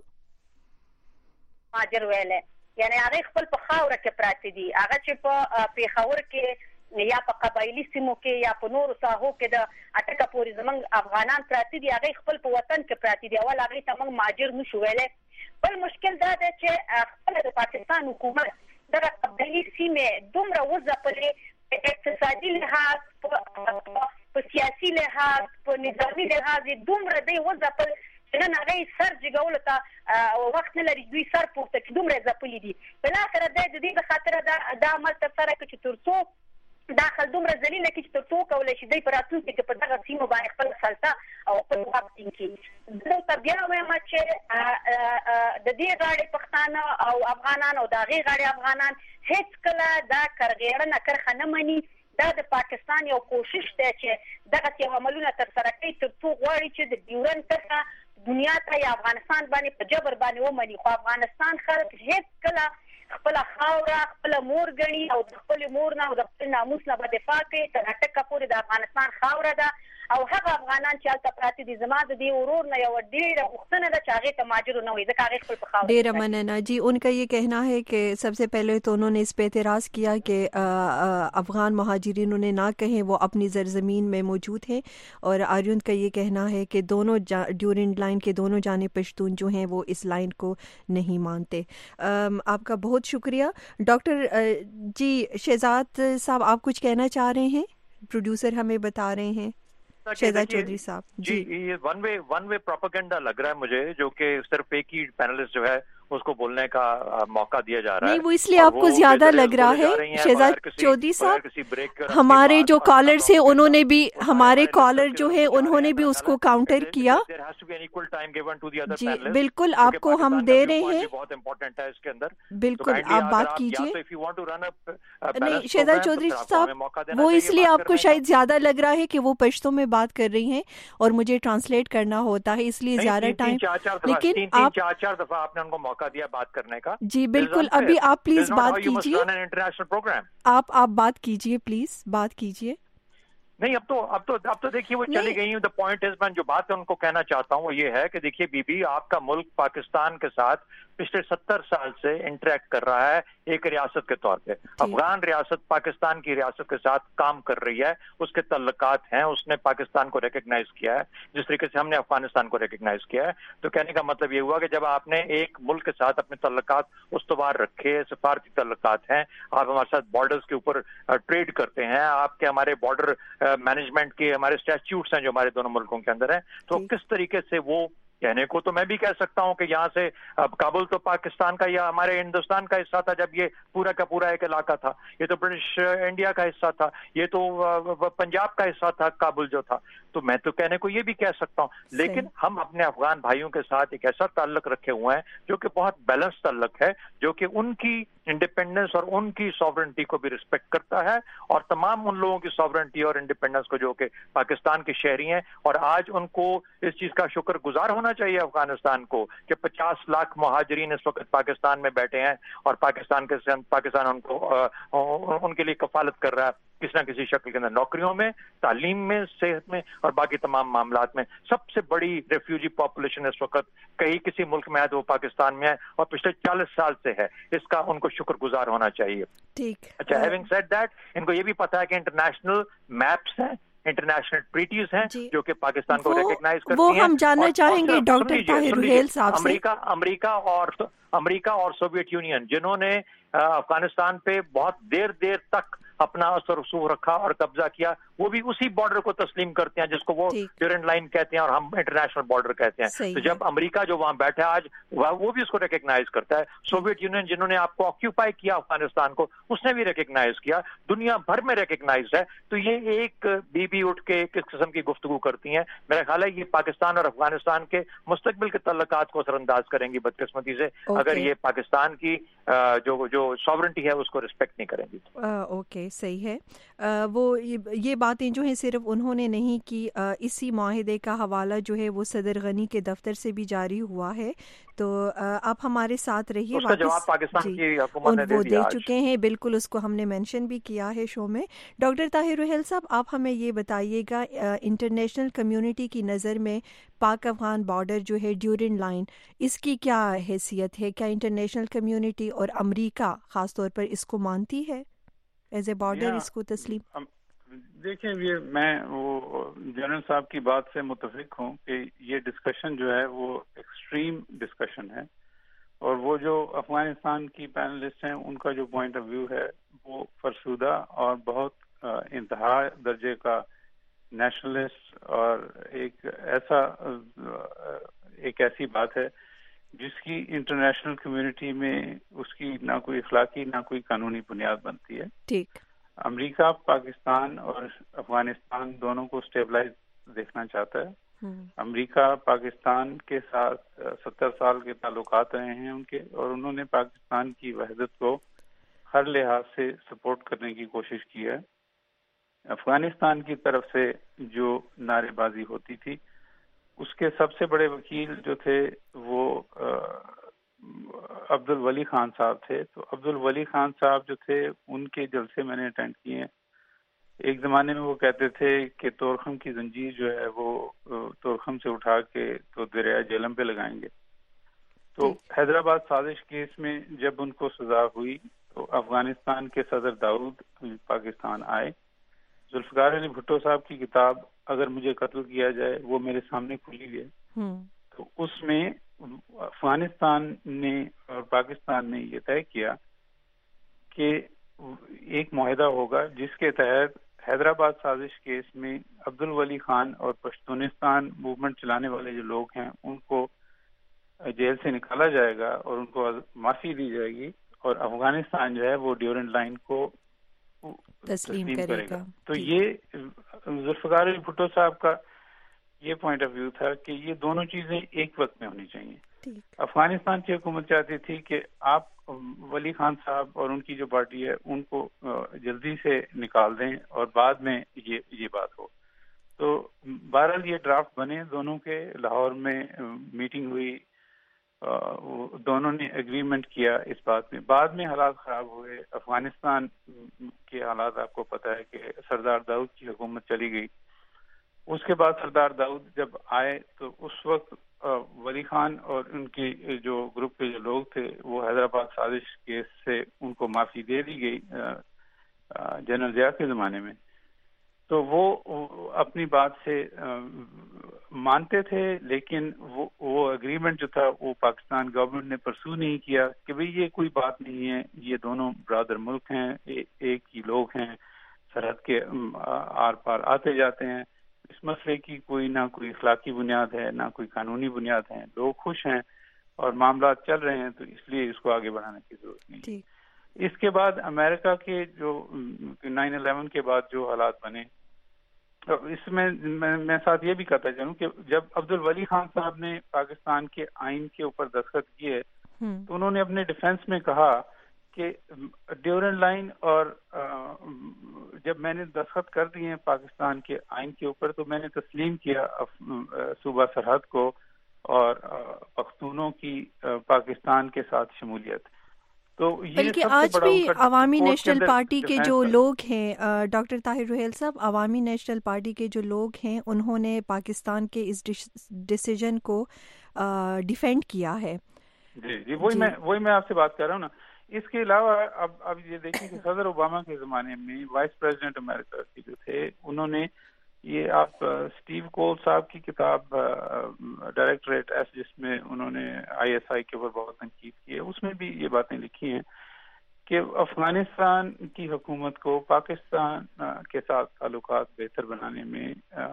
[SPEAKER 2] ماجر ویل یعنی هغه خپل په خاوره کې پراته دي، هغه چې په پیښور کې یا په قبایلی سیمو کې یا په نورو ساحو کې د اټکه پورې زمونږ افغانان پراته دي، هغه خپل په وطن کې پراته دي. اول هغه ته موږ ماجر نشو ویلی. بل مشکل دا دی چې خپل د پاکستان حکومت دغه قبایلی سیمې دومره وځپلې، په اقتصادي لحاظ، په سیاسي لحاظ، په نظامي لحاظ دومره دی وځپل نن هغه سر جګولو ته وخت نه لري، دوی سر پورته کړي، دومره ځپلي دي. بالاخره دی د دې په خاطره دا عمل ترسره کړي چې تر څو دا خل دومره ذلیله کړي چې تر څو وکولی شي دوی په راتلونکي کې په دغه سیمو باندې خپل سلطه او خپل واک ټینګ کړي. زه ورته بیا وایم چې د دې غاړې پښتانه او افغانان او د هغې غاړې افغانان هېڅکله دا کرغېړنه کرښه نه مني. دا د پاکستان یو کوشش دی چې دغسې یو عملونه ترسره کوي تر څو غواړي چې د ډیورنډ کرښه دنیا ته یا افغانستان باندې په جبر باندې ومني. خو افغانستان خلک هېڅکله خپل خاوره خپل مور ګڼي او د خپل مور نه او د خپل ناموس نه به دفاع کوي تر ټکه پورې د افغانستان خاوره ده او هغه افغانان چې هلته پراته دي زما د دې ورور نه یو ډېره غوښتنه ده چې هغې ته مهاجر نه وي ځکه هغې خپل په خاوره
[SPEAKER 1] ډېره مننه جی. ان کا یہ کہنا ہے کہ سب سے پہلے تو انہوں نے اس پہ اعتراض کیا کہ افغان مہاجرین انہیں نہ کہیں وہ اپنی زرزمین میں موجود ہیں, اور آریون کا یہ کہنا ہے کہ دونوں ڈیورنڈ لائن کے دونوں جانب پشتون جو ہیں وہ اس لائن کو نہیں مانتے. آپ کا بہت شکریہ ڈاکٹر جی. شہزاد صاحب آپ کچھ کہنا چاہ رہے ہیں؟ پروڈیوسر ہمیں بتا رہے ہیں شہزاد چودھری صاحب.
[SPEAKER 3] جی یہ one way one way propaganda لگ رہا ہے مجھے, جو کہ صرف ایک ہی پینلسٹ جو ہے اس کو بولنے کا موقع دیا جا رہا ہے.
[SPEAKER 1] نہیں وہ اس لیے آپ کو زیادہ لگ رہا ہے شہزاد چودھری صاحب. ہمارے جو کالرز ہیں انہوں نے بھی ہمارے کالر جو ہے انہوں نے بھی اس کو کاؤنٹر کیا. جی بالکل آپ کو ہم دے رہے ہیں,
[SPEAKER 3] بہت امپورٹنٹ ہے اس کے اندر.
[SPEAKER 1] بالکل آپ بات کیجیے. نہیں شہزاد چودھری صاحب وہ اس لیے آپ کو شاید زیادہ لگ رہا ہے کہ وہ پشتوں میں بات کر رہی ہیں اور مجھے ٹرانسلیٹ کرنا ہوتا ہے, اس لیے زیادہ ٹائم. لیکن آپ
[SPEAKER 3] چار چار دفعہ آپ نے ان کو موقع دیا بات کرنے کا.
[SPEAKER 1] جی بالکل ابھی آپ پلیز بات کیجیے.
[SPEAKER 3] انٹرنیشنل پروگرام
[SPEAKER 1] آپ آپ بات کیجیے پلیز بات کیجیے.
[SPEAKER 3] نہیں اب تو اب تو اب تو دیکھیے وہ چلی گئی ہوں. دا پوائنٹ از میں جو بات ان کو کہنا چاہتا ہوں وہ یہ ہے کہ دیکھیے بی بی آپ کا ملک پاکستان کے ساتھ پچھلے ستر سال سے انٹریکٹ کر رہا ہے ایک ریاست کے طور پہ. افغان ریاست پاکستان کی ریاست کے ساتھ کام کر رہی ہے, اس کے تعلقات ہیں, اس نے پاکستان کو ریکگنائز کیا ہے جس طریقے سے ہم نے افغانستان کو ریکگنائز کیا ہے. تو کہنے کا مطلب یہ ہوا کہ جب آپ نے ایک ملک کے ساتھ اپنے تعلقات استوار رکھے, سفارتی تعلقات ہیں, آپ ہمارے ساتھ بارڈرز کے اوپر ٹریڈ کرتے ہیں, آپ کے ہمارے بارڈر مینجمنٹ کے ہمارے اسٹیچیوٹس ہیں جو ہمارے دونوں ملکوں کے اندر ہیں, تو کس طریقے سے وہ کہنے کو تو میں بھی کہہ سکتا ہوں کہ یہاں سے اب کابل تو پاکستان کا یا ہمارے ہندوستان کا حصہ تھا جب یہ پورا کا پورا ایک علاقہ تھا, یہ تو برٹش انڈیا کا حصہ تھا, یہ تو پنجاب کا حصہ تھا کابل جو تھا. تو میں تو کہنے کو یہ بھی کہہ سکتا ہوں, لیکن ہم اپنے افغان بھائیوں کے ساتھ ایک ایسا تعلق رکھے ہوئے ہیں جو کہ بہت بیلنس تعلق ہے, جو کہ ان کی انڈیپینڈنس اور ان کی ساورنٹی کو بھی رسپیکٹ کرتا ہے, اور تمام ان لوگوں کی ساورنٹی اور انڈیپینڈنس کو جو کہ پاکستان کے شہری ہیں. اور آج ان کو اس چیز کا شکر گزار ہونا چاہیے افغانستان کو کہ پچاس لاکھ مہاجرین اس وقت پاکستان میں بیٹھے ہیں اور پاکستان کے پاکستان ان کو ان کے لیے کفالت کر رہا ہے کسی نہ کسی شکل کے اندر, نوکریوں میں, تعلیم میں, صحت میں اور باقی تمام معاملات میں. سب سے بڑی ریفیوجی پاپولیشن اس وقت کہیں کسی ملک میں ہے تو وہ پاکستان میں ہے, اور پچھلے چالیس سال سے ہے. اس کا ان کو شکر گزار ہونا چاہیے.
[SPEAKER 1] ٹھیک.
[SPEAKER 3] اچھا ہیونگ سیڈ دیٹ, ان کو یہ بھی پتا ہے کہ انٹرنیشنل میپس ہیں, انٹرنیشنل ٹریٹیز ہیں جو کہ پاکستان کو ریکگنائز کرتی ہیں.
[SPEAKER 1] وہ ہم جاننا چاہیں گے ڈاکٹر طاہر رحیل صاحب سے.
[SPEAKER 3] امریکہ امریکہ اور امریکہ اور سوویت یونین جنہوں نے افغانستان پہ بہت دیر دیر تک اپنا اثر رسوخ رکھا اور قبضہ کیا, وہ بھی اسی بارڈر کو تسلیم کرتے ہیں جس کو وہ ڈیورنڈ لائن کہتے ہیں اور ہم انٹرنیشنل بارڈر کہتے ہیں. تو جب امریکہ جو وہاں بیٹھا ہے آج وہ بھی اس کو ریکگنائز کرتا ہے. سوویت یونین جنہوں نے آپ کو آکیوپائی کیا افغانستان کو, اس نے بھی ریکگنائز کیا, دنیا بھر میں ریکگنائز ہے. تو یہ ایک بی بی اٹھ کے کس قسم کی گفتگو کرتی ہیں, میرا خیال ہے یہ پاکستان اور افغانستان کے مستقبل کے تعلقات کو اثر انداز کریں گی بدقسمتی سے اگر یہ پاکستان کی جو جو ساورنٹی ہے اس کو رسپیکٹ نہیں کریں گی.
[SPEAKER 1] اوکے صحیح ہے. وہ یہ باتیں جو ہیں صرف انہوں نے نہیں کی, اسی معاہدے کا حوالہ جو ہے وہ صدر غنی کے دفتر سے بھی جاری ہوا ہے. تو آپ ہمارے ساتھ رہیے.
[SPEAKER 3] اس کا جواب پاکستان کی حکومت نے
[SPEAKER 1] وہ دے چکے ہیں, بالکل اس کو ہم نے مینشن بھی کیا ہے شو میں. ڈاکٹر طاہر رحیل صاحب آپ ہمیں یہ بتائیے گا انٹرنیشنل کمیونٹی کی نظر میں پاک افغان بارڈر جو ہے ڈیورنڈ لائن, اس کی کیا حیثیت ہے؟ کیا انٹرنیشنل کمیونٹی اور امریکہ خاص طور پر اس کو مانتی ہے ایز اے بارڈر, اس کو تسلیم؟
[SPEAKER 5] دیکھیں یہ میں وہ جنرل صاحب کی بات سے متفق ہوں کہ یہ ڈسکشن جو ہے وہ ایکسٹریم ڈسکشن ہے, اور وہ جو افغانستان کی پینلسٹ ہیں ان کا جو پوائنٹ آف ویو ہے وہ فرسودہ اور بہت انتہا درجے کا نیشنلسٹ اور ایک ایسا ایک ایسی بات ہے جس کی انٹرنیشنل کمیونٹی میں اس کی نہ کوئی اخلاقی نہ کوئی قانونی بنیاد بنتی ہے.
[SPEAKER 1] ٹھیک.
[SPEAKER 5] امریکہ پاکستان اور افغانستان دونوں کو اسٹیبلائز دیکھنا چاہتا ہے. امریکہ پاکستان کے ساتھ ستر سال کے تعلقات رہے ہیں ان کے, اور انہوں نے پاکستان کی وحدت کو ہر لحاظ سے سپورٹ کرنے کی کوشش کی ہے. افغانستان کی طرف سے جو نعرے بازی ہوتی تھی اس کے سب سے بڑے وکیل جو تھے وہ عبد الولی خان صاحب تھے. تو عبد الولی خان صاحب جو تھے ان کے جلسے میں نے اٹینڈ کیے ہیں. ایک زمانے میں وہ کہتے تھے کہ تورخم کی زنجیر جو ہے وہ تورخم سے اٹھا کے تو دریا جہلم پہ لگائیں گے. تو حیدرآباد سازش کیس میں جب ان کو سزا ہوئی تو افغانستان کے صدر داؤد پاکستان آئے. ذوالفقار علی بھٹو صاحب کی کتاب اگر مجھے قتل کیا جائے وہ میرے سامنے کھلی ہے. تو اس میں افغانستان نے اور پاکستان نے یہ طے کیا کہ ایک معاہدہ ہوگا جس کے تحت حیدرآباد سازش کیس میں عبد الولی خان اور پشتونستان موومنٹ چلانے والے جو لوگ ہیں ان کو جیل سے نکالا جائے گا اور ان کو معافی دی جائے گی اور افغانستان جو ہے وہ ڈیورنٹ لائن کو
[SPEAKER 1] تسلیم کرے گا.
[SPEAKER 5] تو یہ ذوالفقار علی بھٹو صاحب کا یہ پوائنٹ آف ویو تھا کہ یہ دونوں چیزیں ایک وقت میں ہونی چاہیے. افغانستان کی حکومت چاہتی تھی کہ آپ ولی خان صاحب اور ان کی جو پارٹی ہے ان کو جلدی سے نکال دیں اور بعد میں یہ یہ بات ہو. تو بہرحال یہ ڈرافٹ بنے دونوں کے. لاہور میں میٹنگ ہوئی, دونوں نے اگریمنٹ کیا اس بات میں. بعد میں حالات خراب ہوئے. افغانستان کے حالات آپ کو پتہ ہے کہ سردار داؤد کی حکومت چلی گئی. اس کے بعد سردار داؤد جب آئے تو اس وقت ولی خان اور ان کے جو گروپ کے جو لوگ تھے وہ حیدرآباد سازش کیس سے ان کو معافی دے دی گئی جنرل ضیاء کے زمانے میں. تو وہ اپنی بات سے مانتے تھے, لیکن وہ وہ اگریمنٹ جو تھا وہ پاکستان گورنمنٹ نے پرسو نہیں کیا کہ بھئی یہ کوئی بات نہیں ہے, یہ دونوں برادر ملک ہیں, ایک ہی لوگ ہیں, سرحد کے آر پار آتے جاتے ہیں. اس مسئلے کی کوئی نہ کوئی اخلاقی بنیاد ہے نہ کوئی قانونی بنیاد ہے. لوگ خوش ہیں اور معاملات چل رہے ہیں, تو اس لیے اس کو آگے بڑھانے کی ضرورت نہیں. اس کے بعد امریکہ کے جو نائن الیون کے بعد جو حالات بنے, اس میں میں ساتھ یہ بھی کہتا چلوں کہ جب عبد الولی خان صاحب نے پاکستان کے آئین کے اوپر دستخط کیے تو انہوں نے اپنے ڈیفنس میں کہا کہ ڈیورنٹ لائن اور جب میں نے دستخط کر دیے ہیں پاکستان کے آئین کے اوپر تو میں نے تسلیم کیا صوبہ سرحد کو اور پختونوں کی پاکستان کے ساتھ شمولیت. تو
[SPEAKER 1] بلکہ آج بھی عوامی نیشنل پارٹی کے جو لوگ ہیں ڈاکٹر طاہر رحیل صاحب, عوامی نیشنل پارٹی کے جو لوگ ہیں انہوں نے پاکستان کے اس ڈیسیجن کو ڈیفینڈ کیا ہے.
[SPEAKER 5] جی جی وہی میں وہی میں آپ سے بات کر رہا ہوں نا. اس کے علاوہ اب اب یہ دیکھیں کہ صدر اوباما کے زمانے میں وائس پریزیڈنٹ امریکہ کے جو تھے انہوں نے یہ آپ اسٹیو کول صاحب کی کتاب ڈائریکٹریٹ ایس جس میں انہوں نے آئی ایس آئی کے اوپر بہت تنقید کی ہے, اس میں بھی یہ باتیں لکھی ہیں کہ افغانستان کی حکومت کو پاکستان کے ساتھ تعلقات بہتر بنانے میں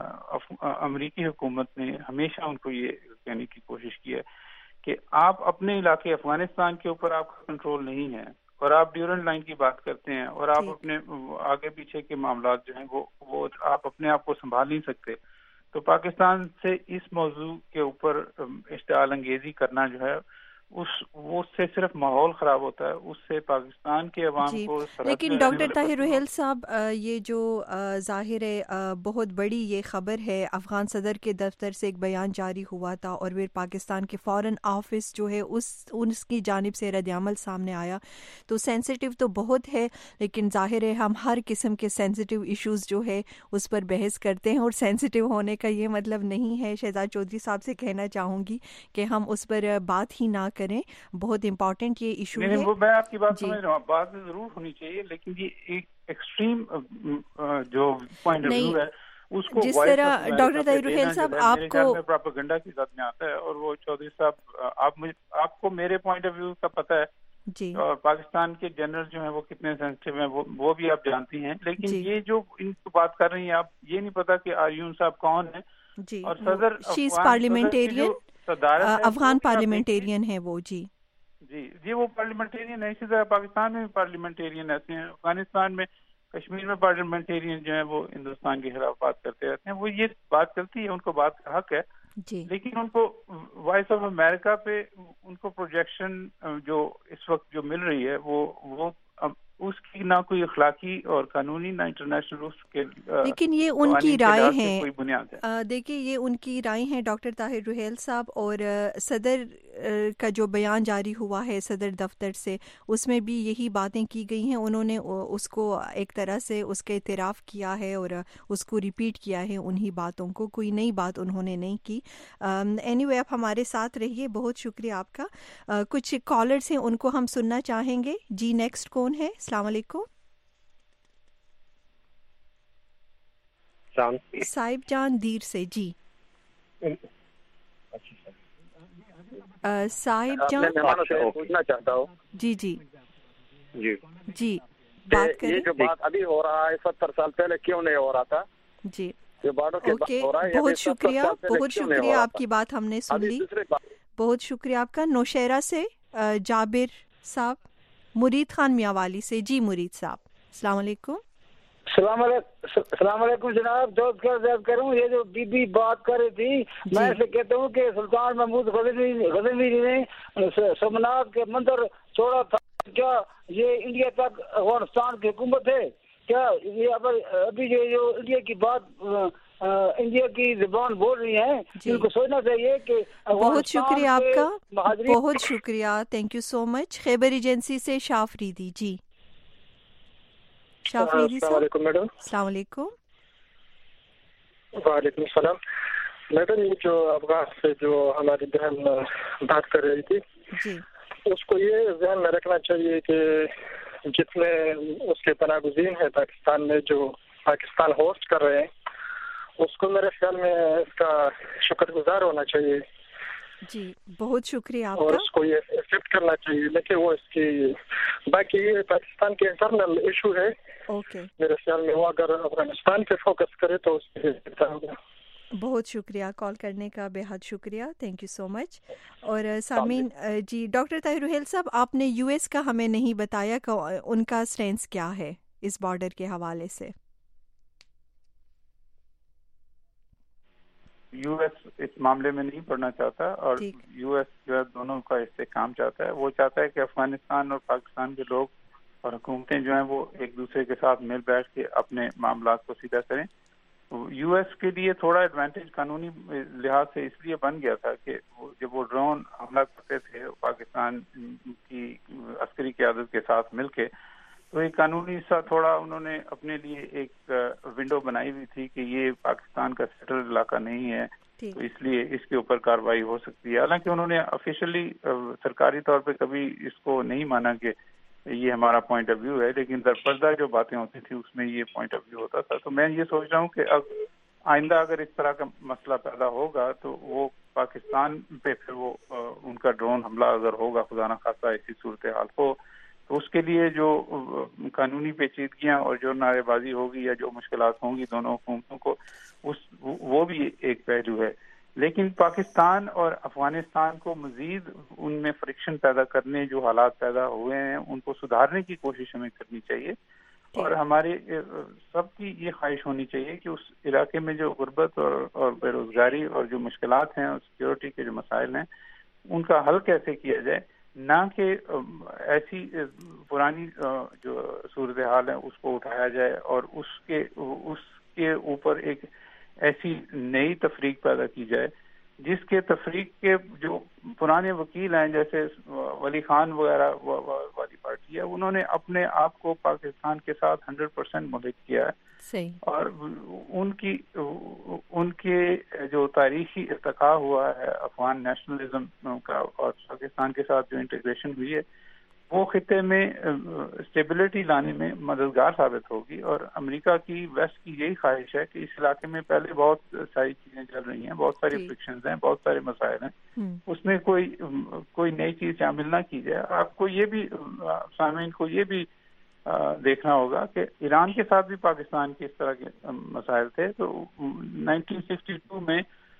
[SPEAKER 5] امریکی حکومت نے ہمیشہ ان کو یہ کہنے کی کوشش کی ہے کہ آپ اپنے علاقے افغانستان کے اوپر آپ کا کنٹرول نہیں ہے اور آپ ڈیورنٹ لائن کی بات کرتے ہیں اور آپ اپنے آگے پیچھے کے معاملات جو ہیں وہ وہ آپ اپنے آپ کو سنبھال نہیں سکتے. تو پاکستان سے اس موضوع کے اوپر اشتعال انگیزی کرنا جو ہے اس وہ اس سے صرف ماحول خراب ہوتا ہے, اس سے پاکستان کے عوام جی. کو
[SPEAKER 1] لیکن ڈاکٹر طاہر رحیل صاحب یہ جو ظاہر ہے بہت بڑی یہ خبر ہے, افغان صدر کے دفتر سے ایک بیان جاری ہوا تھا اور پھر پاکستان کے فارن آفس جو ہے اس اس کی جانب سے رد عمل سامنے آیا. تو سینسٹیو تو بہت ہے, لیکن ظاہر ہے ہم ہر قسم کے سینسٹیو ایشوز جو ہے اس پر بحث کرتے ہیں, اور سینسٹیو ہونے کا یہ مطلب نہیں ہے. شہزاد چودھری صاحب سے کہنا چاہوں گی کہ ہم اس پر بات ہی نہ کریں, بہت امپورٹنٹ یہ ایشو ہے.
[SPEAKER 5] وہ میں آپ کی بات سمجھ رہا ہوں, بات ضرور ہونی چاہیے, لیکن یہ ایک ایکسٹریم جو پوائنٹ آف ویو ہے اس کو
[SPEAKER 1] جس طرح ڈاکٹر طاہر رحیل صاحب آپ کو
[SPEAKER 5] پروپیگنڈا کی ذات میں آتا ہے, اور وہ چودھری صاحب آپ مجھے آپ کو میرے پوائنٹ آف ویو کا پتہ ہے جی, اور پاکستان کے جنرل جو ہیں وہ کتنے سینسٹیو ہیں وہ وہ بھی آپ جانتی ہیں, لیکن جی. یہ جو ان کو بات کر رہی ہیں آپ, یہ نہیں پتا کہ آریون صاحب کون ہیں جی, اور صدر
[SPEAKER 1] شیز پارلیمنٹیرین افغان پارلیمنٹیرین ہے وہ جی
[SPEAKER 5] جی جی وہ پارلیمنٹیرین ہے. اسی طرح پاکستان میں بھی پارلیمنٹیرین ایسے ہیں, افغانستان میں کشمیر میں پارلیمنٹیرین جو ہیں وہ ہندوستان کے خلاف بات کرتے رہتے ہیں. وہ یہ بات چلتی ہے, ان کو بات کا حق ہے جی, لیکن ان کو وائس آف امریکہ پہ ان کو پروجیکشن جو اس وقت جو مل رہی ہے وہ وہ اس کی نہ کوئی اخلاقی اور قانونی نہ انٹرنیشنل رولز کے
[SPEAKER 1] لیکن یہ ان کی رائے ہیں.
[SPEAKER 5] کوئی بنیاد ہے.
[SPEAKER 1] دیکھیے یہ ان کی رائے ہیں ڈاکٹر طاہر روحیل صاحب, اور صدر کا جو بیان جاری ہوا ہے صدر دفتر سے, اس میں بھی یہی باتیں کی گئی ہیں. انہوں نے اس کو ایک طرح سے اس کا اعتراف کیا ہے اور اس کو ریپیٹ کیا ہے انہی باتوں کو, کوئی نئی بات انہوں نے نہیں کی. اینی وے آپ ہمارے ساتھ رہیے, بہت شکریہ آپ کا. کچھ کالرز ہیں ان کو ہم سننا چاہیں گے. جی نیکسٹ کون ہے؟ السلام علیکم. صاحب جان دیر سے. جی صاحب جان
[SPEAKER 6] پوچھنا چاہتا ہوں.
[SPEAKER 1] جی جی
[SPEAKER 6] جی
[SPEAKER 1] جی بات کریں.
[SPEAKER 6] یہ جو بات ابھی ہو رہا ہے ستر سال پہلے کیوں نہیں ہو رہا تھا؟
[SPEAKER 1] جی
[SPEAKER 6] اوکے,
[SPEAKER 1] بہت شکریہ بہت شکریہ آپ کی بات ہم نے سن لی. بہت شکریہ آپ کا. نوشہرہ سے جابر صاحب, مرید خان میاوالی سے. جی مرید صاحب السلام علیکم.
[SPEAKER 7] السلام علیکم. السلام علیکم جناب. دوست کا عرض کروں, یہ جو بی بی بات کر رہی تھی, میں اسے کہتا ہوں کہ سلطان محمود غزنوی نے سومناتھ کے مندر چھوڑا تھا. کیا یہ انڈیا تک افغانستان کی حکومت ہے؟ کیا یہ ابھی جو انڈیا کی بات انڈیا کی زبان بول رہی ہیں, ان کو سوچنا چاہیے کہ
[SPEAKER 1] بہت شکریہ آپ کا, بہت شکریہ, thank you so much. Khyber agency سے شافریدی. جی شافریدی
[SPEAKER 8] السلام علیکم میڈم.
[SPEAKER 1] السلام علیکم.
[SPEAKER 8] وعلیکم السلام میڈم. یہ جو افغان سے جو ہماری بہن بات کر رہی تھی,
[SPEAKER 1] جی
[SPEAKER 8] اس کو یہ ذہن میں رکھنا چاہیے کہ جتنے اس کے پناہ گزین ہیں پاکستان میں جو پاکستان ہوسٹ کر رہے ہیں, اس کو میرے خیال میں اس کا شکر گزار ہونا چاہیے.
[SPEAKER 1] جی بہت شکریہ آپ
[SPEAKER 8] اور
[SPEAKER 1] کا.
[SPEAKER 8] اس کو یہ ایکسیپٹ کرنا چاہیے, لیکن وہ اس کی باقی یہ پاکستان کے انٹرنل ایشو ہے.
[SPEAKER 1] اوکے
[SPEAKER 8] میرے خیال میں وہ اگر افغانستان پہ فوکس کرے تو اس سے بہتر ہوگا.
[SPEAKER 1] بہت شکریہ کال کرنے کا, بے حد شکریہ, تھینک یو سو مچ. اور سامعین, جی ڈاکٹر طاہر روحیل صاحب, آپ نے یو ایس کا ہمیں نہیں بتایا کہ ان کا سٹینس کیا ہے اس بارڈر کے حوالے سے.
[SPEAKER 5] یو ایس اس معاملے میں نہیں پڑھنا چاہتا, اور یو ایس جو ہے دونوں کا استحکام چاہتا ہے. وہ چاہتا ہے کہ افغانستان اور پاکستان کے لوگ اور حکومتیں جو ہیں وہ ایک دوسرے کے ساتھ مل بیٹھ کے اپنے معاملات کو سیدھا کریں. یو ایس کے لیے تھوڑا ایڈوانٹیج قانونی لحاظ سے اس لیے بن گیا تھا کہ جب وہ ڈرون حملہ کرتے تھے پاکستان کی عسکری قیادت کے ساتھ مل کے, تو ایک قانونی سا تھوڑا انہوں نے اپنے لیے ایک ونڈو بنائی ہوئی تھی کہ یہ پاکستان کا سیٹل علاقہ نہیں ہے, تو اس لیے اس کے اوپر کارروائی ہو سکتی ہے. حالانکہ انہوں نے آفیشلی سرکاری طور پہ کبھی اس کو نہیں مانا کہ یہ ہمارا پوائنٹ آف ویو ہے, لیکن درپردہ جو باتیں ہوتی تھی اس میں یہ پوائنٹ آف ویو ہوتا تھا. تو میں یہ سوچ رہا ہوں کہ اب آئندہ اگر اس طرح کا مسئلہ پیدا ہوگا تو وہ پاکستان پہ پھر وہ ان کا ڈرون حملہ اگر ہوگا, خدا نہ خاصہ ایسی صورتحال ہو, تو اس کے لیے جو قانونی پیچیدگیاں اور جو نعرے بازی ہوگی یا جو مشکلات ہوں گی دونوں حکومتوں کو, اس وہ بھی ایک پہلو ہے. لیکن پاکستان اور افغانستان کو مزید ان میں فرکشن پیدا کرنے جو حالات پیدا ہوئے ہیں ان کو سدھارنے کی کوشش ہمیں کرنی چاہیے. اور ہماری سب کی یہ خواہش ہونی چاہیے کہ اس علاقے میں جو غربت اور اور بے روزگاری اور جو مشکلات ہیں اور سیکورٹی کے جو مسائل ہیں ان کا حل کیسے کیا جائے, نہ کہ ایسی پرانی جو صورتحال ہے اس کو اٹھایا جائے اور اس کے اس کے اوپر ایک ایسی نئی تفریق پیدا کی جائے جس کے تفریق کے جو پرانے وکیل ہیں جیسے ولی خان وغیرہ والی پارٹی ہے, انہوں نے اپنے آپ کو پاکستان کے ساتھ ہنڈریڈ پرسینٹ ملحق کیا ہے. صحیح. اور ان کی ان کے جو تاریخی ارتقاء ہوا ہے افغان نیشنلزم کا اور پاکستان کے ساتھ جو انٹیگریشن ہوئی ہے وہ خطے میں اسٹیبلٹی لانے میں مددگار ثابت ہوگی. اور امریکہ کی ویسٹ کی یہی خواہش ہے کہ اس علاقے میں پہلے بہت ساری چیزیں چل رہی ہیں, بہت ساری فرکشنز ہیں, بہت سارے مسائل ہیں, اس میں کوئی کوئی نئی چیز شامل نہ کی جائے. آپ کو یہ بھی سامعین کو یہ بھی دیکھنا ہوگا کہ ایران کے ساتھ بھی پاکستان کے اس طرح کے مسائل تھے. تو نائنٹین سکسٹی ٹو میں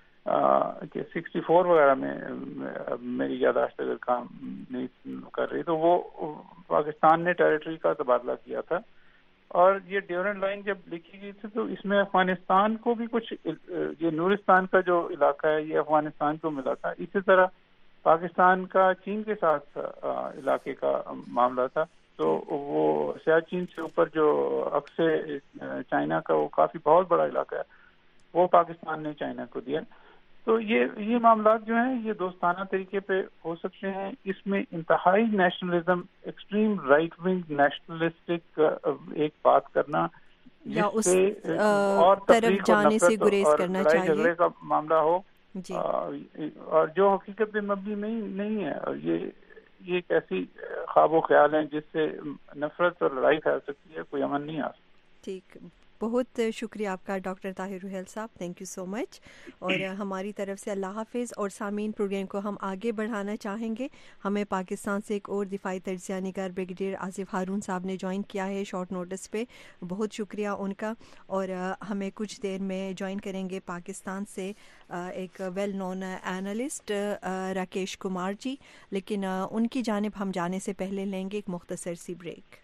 [SPEAKER 5] کہ سکسٹی فور وغیرہ میں میری یادداشت اگر کام نہیں کر رہی تو وہ پاکستان نے ٹیریٹری کا تبادلہ کیا تھا. اور یہ ڈیورنٹ لائن جب لکھی گئی تھی تو اس میں افغانستان کو بھی کچھ, یہ نورستان کا جو علاقہ ہے یہ افغانستان کو ملا تھا. اسی طرح پاکستان کا چین کے ساتھ علاقے کا معاملہ تھا. تو وہ سیاچین سے اوپر جو اکثر چائنا کا وہ کافی بہت بڑا علاقہ ہے وہ پاکستان نے چائنا کو دیا. تو یہ یہ معاملات جو ہیں یہ دوستانہ طریقے پہ ہو سکتے ہیں. اس میں انتہائی nationalism extreme right wing nationalistic ایک بات کرنا
[SPEAKER 1] یا اس طرف جانے سے گریز کرنا چاہیے,
[SPEAKER 5] جھگڑے کا معاملہ ہو جی. اور جو حقیقت پہ مبنی نہیں نہیں ہے, اور یہ یہ ایک ایسی خواب و خیال ہیں جس سے نفرت اور لڑائی پھیل سکتی ہے, کوئی امن نہیں آ سکتا.
[SPEAKER 1] ٹھیک, بہت شکریہ آپ کا ڈاکٹر طاہر روحیل صاحب, تھینک یو سو مچ. اور ہماری طرف سے اللہ حافظ. اور سامعین, پروگرام کو ہم آگے بڑھانا چاہیں گے. ہمیں پاکستان سے ایک اور دفاعی تجزیہ نگار بریگیڈیئر آصف ہارون صاحب نے جوائن کیا ہے شارٹ نوٹس پہ, بہت شکریہ ان کا. اور ہمیں کچھ دیر میں جوائن کریں گے پاکستان سے ایک well known analyst Rakesh Kumar ji, لیکن ان کی جانب ہم جانے سے پہلے لیں گے ایک مختصر سی بریک.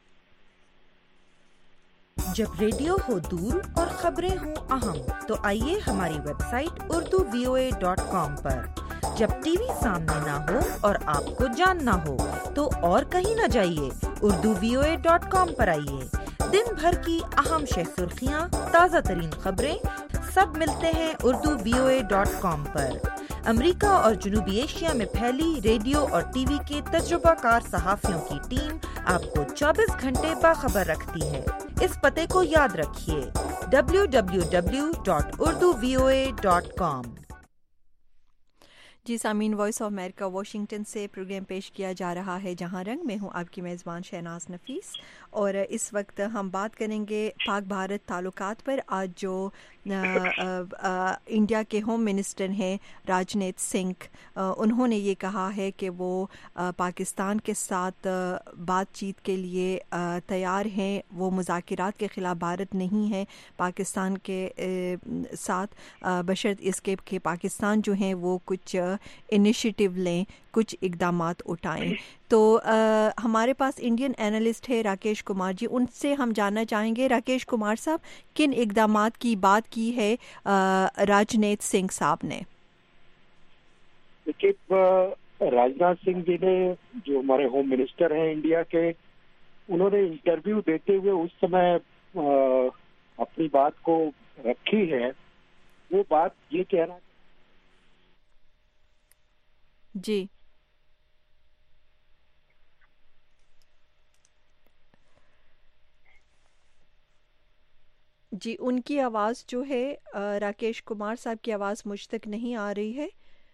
[SPEAKER 9] جب ریڈیو ہو دور اور خبریں ہوں اہم تو آئیے ہماری website Urdu V O A dot com پر. جب ٹی وی سامنے نہ ہو اور آپ کو جاننا ہو تو اور کہیں نہ جائیے, Urdu V O A dot com پر آئیے. دن بھر کی اہم شہ سرخیاں, تازہ ترین خبریں سب ملتے ہیں Urdu V O A dot com پر. امریکہ اور جنوبی ایشیا میں پھیلی ریڈیو اور ٹی وی کے تجربہ کار صحافیوں کی ٹیم آپ کو چوبیس گھنٹے باخبر رکھتی ہے. اس پتے کو یاد رکھیے, W W W dot Urdu V O A dot com.
[SPEAKER 1] جی سامعین, وائس آف امریکہ واشنگٹن سے پروگرام پیش کیا جا رہا ہے جہاں رنگ. میں ہوں آپ کی میزبان شہناز نفیس, اور اس وقت ہم بات کریں گے پاک بھارت تعلقات پر. آج جو آ, آ, آ, انڈیا کے ہوم منسٹر ہیں راجنیت سنگھ, انہوں نے یہ کہا ہے کہ وہ آ, پاکستان کے ساتھ بات چیت کے لیے آ, تیار ہیں. وہ مذاکرات کے خلاف بھارت نہیں ہے پاکستان کے آ, ساتھ, بشرط اس کے کہ پاکستان جو ہیں وہ کچھ انیشیٹو لیں, کچھ اقدامات اٹھائیں. تو آ, ہمارے پاس انڈین اینالسٹ ہے راکیش کمار جی, ان سے ہم جاننا چاہیں گے راکیش کمار صاحب کن اقدامات کی بات کی ہے راجنیت سنگھ صاحب نے.
[SPEAKER 10] دیکھیے, راجناتھ سنگھ جی نے جو ہمارے ہوم منسٹر ہیں انڈیا کے, انہوں نے انٹرویو دیتے ہوئے اس سمے اپنی بات کو رکھی ہے. وہ بات یہ کہنا
[SPEAKER 1] جی جی ان کی آواز جو ہے راکیش کمار صاحب کی آواز مجھ تک نہیں آ رہی ہے.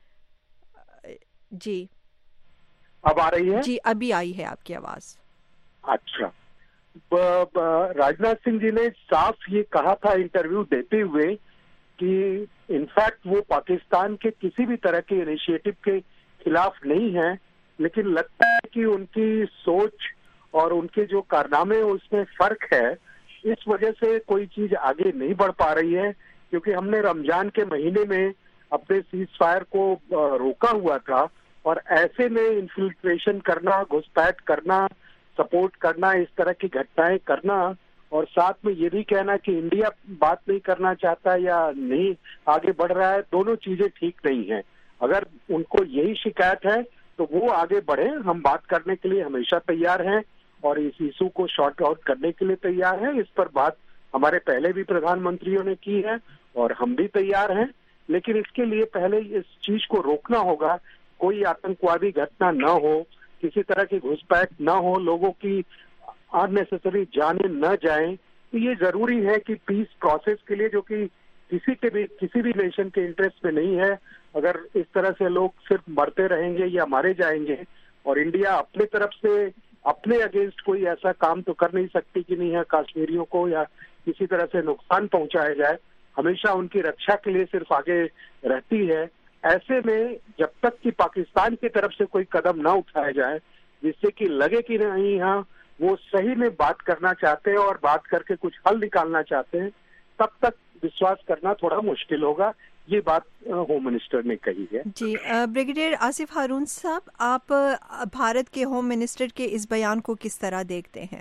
[SPEAKER 1] جی
[SPEAKER 10] اب آ رہی ہے؟
[SPEAKER 1] جی ابھی آئی ہے آپ کی آواز.
[SPEAKER 10] اچھا, راجناتھ سنگھ جی نے صاف یہ کہا تھا انٹرویو دیتے ہوئے کہ انفیکٹ وہ پاکستان کے کسی بھی طرح کے انیشیٹو کے خلاف نہیں ہیں, لیکن لگتا ہے کہ ان کی سوچ اور ان کے جو کارنامے اس میں فرق ہے. اس وجہ سے کوئی چیز آگے نہیں بڑھ پا رہی ہے, کیونکہ ہم نے رمضان کے مہینے میں اپنے سیز فائر کو روکا ہوا تھا, اور ایسے میں انفلٹریشن کرنا, گھسپیٹ کرنا, سپورٹ کرنا, اس طرح کی گھٹنائیں کرنا, اور ساتھ میں یہ بھی کہنا کہ انڈیا بات نہیں کرنا چاہتا یا نہیں آگے بڑھ رہا ہے, دونوں چیزیں ٹھیک نہیں ہیں. اگر ان کو یہی شکایت ہے تو وہ آگے بڑھیں, ہم بات کرنے کے لیے ہمیشہ تیار ہیں اور اس ایشو کو شارٹ آؤٹ کرنے کے لیے تیار ہیں. اس پر بات ہمارے پہلے بھی پردھان منتریوں نے کی ہے اور ہم بھی تیار ہیں, لیکن اس کے لیے پہلے اس چیز کو روکنا ہوگا. کوئی آتنکوادی گھٹنا نہ ہو, کسی طرح کی گھسپیٹ نہ ہو, لوگوں کی اننیسیسری جانیں نہ جائیں. تو یہ ضروری ہے کہ پیس پروسیس کے لیے, جو کہ کسی کے بھی کسی بھی نیشن کے انٹرسٹ میں نہیں ہے, اگر اس طرح سے لوگ صرف مرتے رہیں گے یا مارے جائیں گے, اور انڈیا اپنے طرف سے اپنے اگینسٹ کوئی ایسا کام تو کر نہیں سکتی کہ نہیں ہے کشمیریوں کو یا کسی طرح سے نقصان پہنچایا جائے, ہمیشہ ان کی رکشا کے لیے صرف آگے رہتی ہے. ایسے میں جب تک کہ پاکستان کی طرف سے کوئی قدم نہ اٹھایا جائے جس سے کہ لگے کہ نہیں ہاں وہ صحیح میں بات کرنا چاہتے ہیں اور بات کر کے کچھ حل نکالنا چاہتے ہیں, تب تک وشواس کرنا تھوڑا مشکل ہوگا. یہ بات ہوم منسٹر نے کہی ہے.
[SPEAKER 1] جی بریگیڈیئر آصف ہارون صاحب, آپ بھارت کے ہوم منسٹر کے اس بیان کو کس طرح دیکھتے ہیں؟